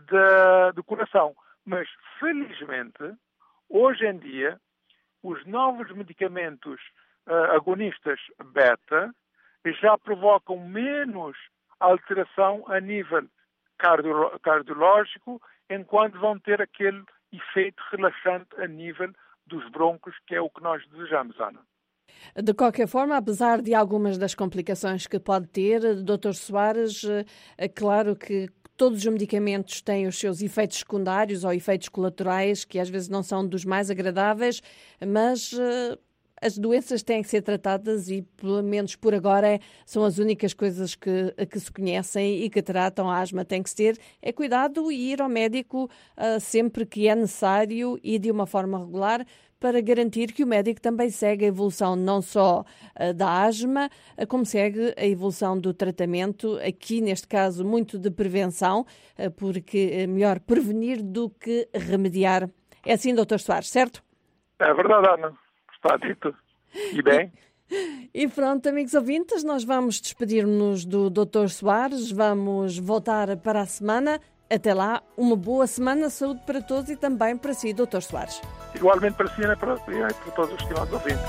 de, do coração. Mas, felizmente, hoje em dia, os novos medicamentos uh, agonistas beta já provocam menos alteração a nível cardio, cardiológico, enquanto vão ter aquele efeito relaxante a nível dos broncos, que é o que nós desejamos, Ana. De qualquer forma, apesar de algumas das complicações que pode ter, doutor Soares, é claro que todos os medicamentos têm os seus efeitos secundários ou efeitos colaterais, que às vezes não são dos mais agradáveis, mas uh, as doenças têm que ser tratadas e, pelo menos por agora, são as únicas coisas que, que se conhecem e que tratam a asma. Tem que ser é cuidado e ir ao médico uh, sempre que é necessário e de uma forma regular, para garantir que o médico também segue a evolução não só uh, da asma, uh, como segue a evolução do tratamento, aqui neste caso muito de prevenção, uh, porque é melhor prevenir do que remediar. É assim, doutor Soares, certo? É verdade, Ana. Está dito. E bem. E pronto, amigos ouvintes, nós vamos despedir-nos do doutor Soares, vamos voltar para a semana. Até lá, uma boa semana, saúde para todos e também para si, doutor Soares. Igualmente para si e para, para todos os estimados ouvintes.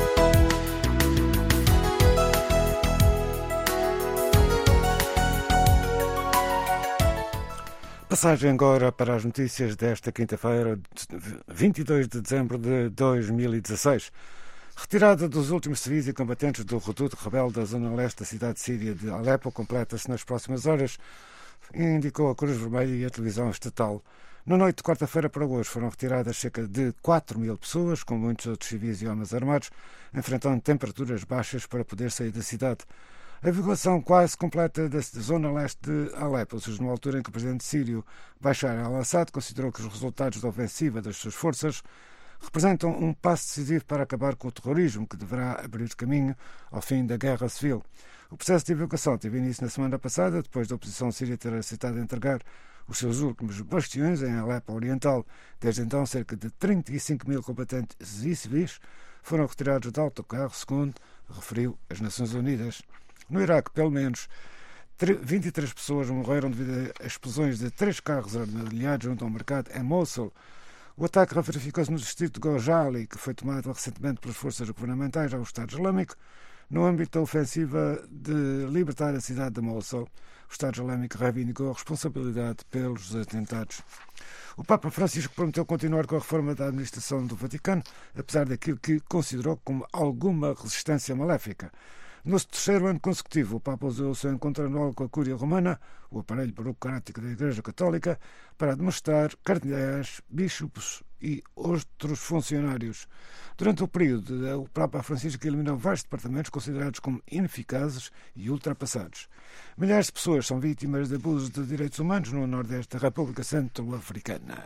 Passagem agora para as notícias desta quinta-feira, vinte e dois de dezembro de dois mil e dezasseis. Retirada dos últimos civis e combatentes do reduto rebelde da zona leste da cidade síria de Alepo completa-se nas próximas horas, indicou a Cruz Vermelha e a televisão estatal. Na noite de quarta-feira para hoje foram retiradas cerca de quatro mil pessoas, com muitos outros civis e homens armados, enfrentando temperaturas baixas para poder sair da cidade. A evacuação quase completa da zona leste de Alepo, ou seja, numa altura em que o presidente sírio Bashar al-Assad considerou que os resultados da ofensiva das suas forças representam um passo decisivo para acabar com o terrorismo, que deverá abrir caminho ao fim da guerra civil. O processo de evacuação teve início na semana passada, depois da oposição síria ter aceitado entregar os seus últimos bastiões em Alepo Oriental. Desde então, cerca de trinta e cinco mil combatentes e civis foram retirados de autocarro, segundo referiu as Nações Unidas. No Iraque, pelo menos vinte e três pessoas morreram devido a explosões de três carros armadilhados junto ao mercado em Mosul. O ataque verificou-se no distrito de Gojali, que foi tomado recentemente pelas forças governamentais ao Estado Islâmico, no âmbito da ofensiva de libertar a cidade de Mosul. O Estado Islâmico reivindicou a responsabilidade pelos atentados. O Papa Francisco prometeu continuar com a reforma da administração do Vaticano, apesar daquilo que considerou como alguma resistência maléfica. No terceiro ano consecutivo, o Papa usou o seu encontro anual com a Cúria Romana, o aparelho burocrático da Igreja Católica, para demonstrar cardeais, bispos e outros funcionários. Durante o período, o Papa Francisco eliminou vários departamentos considerados como ineficazes e ultrapassados. Milhares de pessoas são vítimas de abusos de direitos humanos no nordeste da República Centro-Africana.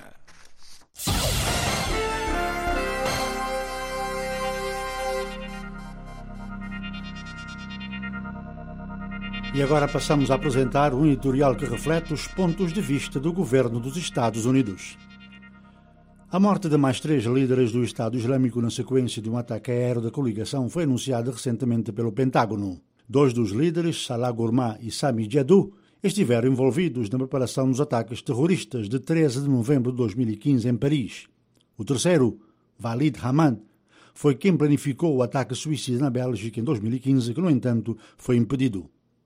E agora passamos a apresentar um editorial que reflete os pontos de vista do governo dos Estados Unidos. A morte de mais três líderes do Estado Islâmico na sequência de um ataque aéreo da coligação foi anunciada recentemente pelo Pentágono. Dois dos líderes, Salah Gourma e Sami Jadou, estiveram envolvidos na preparação dos ataques terroristas de treze de novembro de dois mil e quinze em Paris. O terceiro, Walid Hamad, foi quem planificou o ataque suicida na Bélgica em dois mil e quinze, que, no entanto, foi impedido.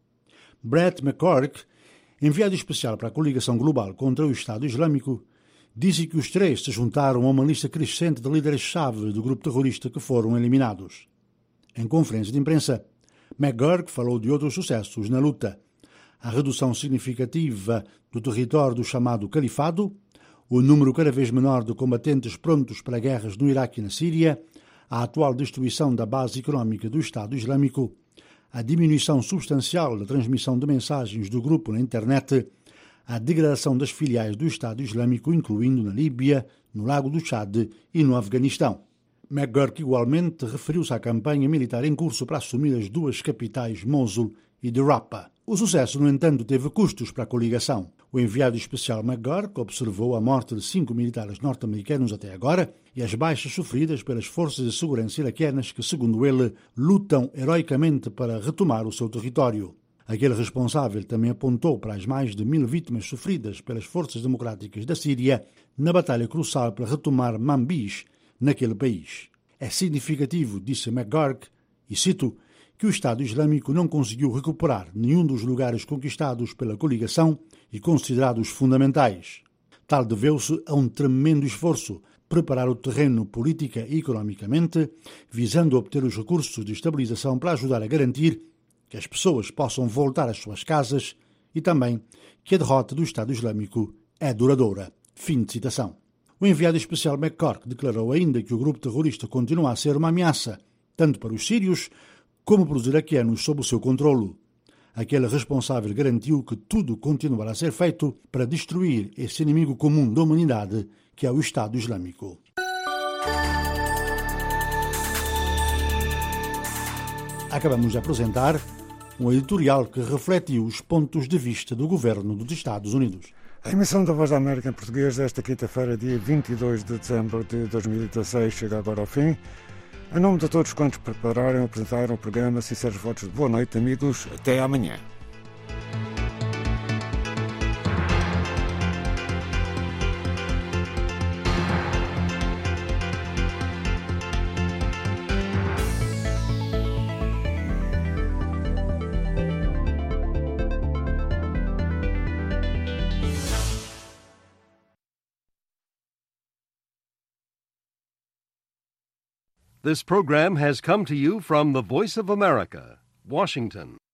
Brett McCork, enviado especial para a coligação global contra o Estado Islâmico, disse que os três se juntaram a uma lista crescente de líderes-chave do grupo terrorista que foram eliminados. Em conferência de imprensa, McGurk falou de outros sucessos na luta: a redução significativa do território do chamado Califado, o número cada vez menor de combatentes prontos para guerras no Iraque e na Síria, a atual destruição da base económica do Estado Islâmico, a diminuição substancial da transmissão de mensagens do grupo na internet, a degradação das filiais do Estado Islâmico, incluindo na Líbia, no Lago do Chad e no Afeganistão. McGurk igualmente referiu-se à campanha militar em curso para assumir as duas capitais, Mosul e de Raqqa. O sucesso, no entanto, teve custos para a coligação. O enviado especial McGurk observou a morte de cinco militares norte-americanos até agora e as baixas sofridas pelas forças de segurança iraquianas que, segundo ele, lutam heroicamente para retomar o seu território. Aquele responsável também apontou para as mais de mil vítimas sofridas pelas forças democráticas da Síria na batalha crucial para retomar Manbij, naquele país. É significativo, disse McGurk, e cito, que o Estado Islâmico não conseguiu recuperar nenhum dos lugares conquistados pela coligação e considerados fundamentais. Tal deveu-se a um tremendo esforço preparar o terreno política e economicamente, visando obter os recursos de estabilização para ajudar a garantir que as pessoas possam voltar às suas casas e também que a derrota do Estado Islâmico é duradoura. Fim de citação. O enviado especial McCork declarou ainda que o grupo terrorista continua a ser uma ameaça, tanto para os sírios como para os iraquianos sob o seu controlo. Aquele responsável garantiu que tudo continuará a ser feito para destruir esse inimigo comum da humanidade que é o Estado Islâmico. Acabamos de apresentar um editorial que refletiu os pontos de vista do governo dos Estados Unidos. A emissão da Voz da América em português desta quinta-feira, dia vinte e dois de dezembro de dois mil e dezasseis, chega agora ao fim. Em nome de todos quantos prepararam e apresentaram o programa, sinceros votos de boa noite, amigos. Até amanhã. This program has come to you from the Voice of America, Washington.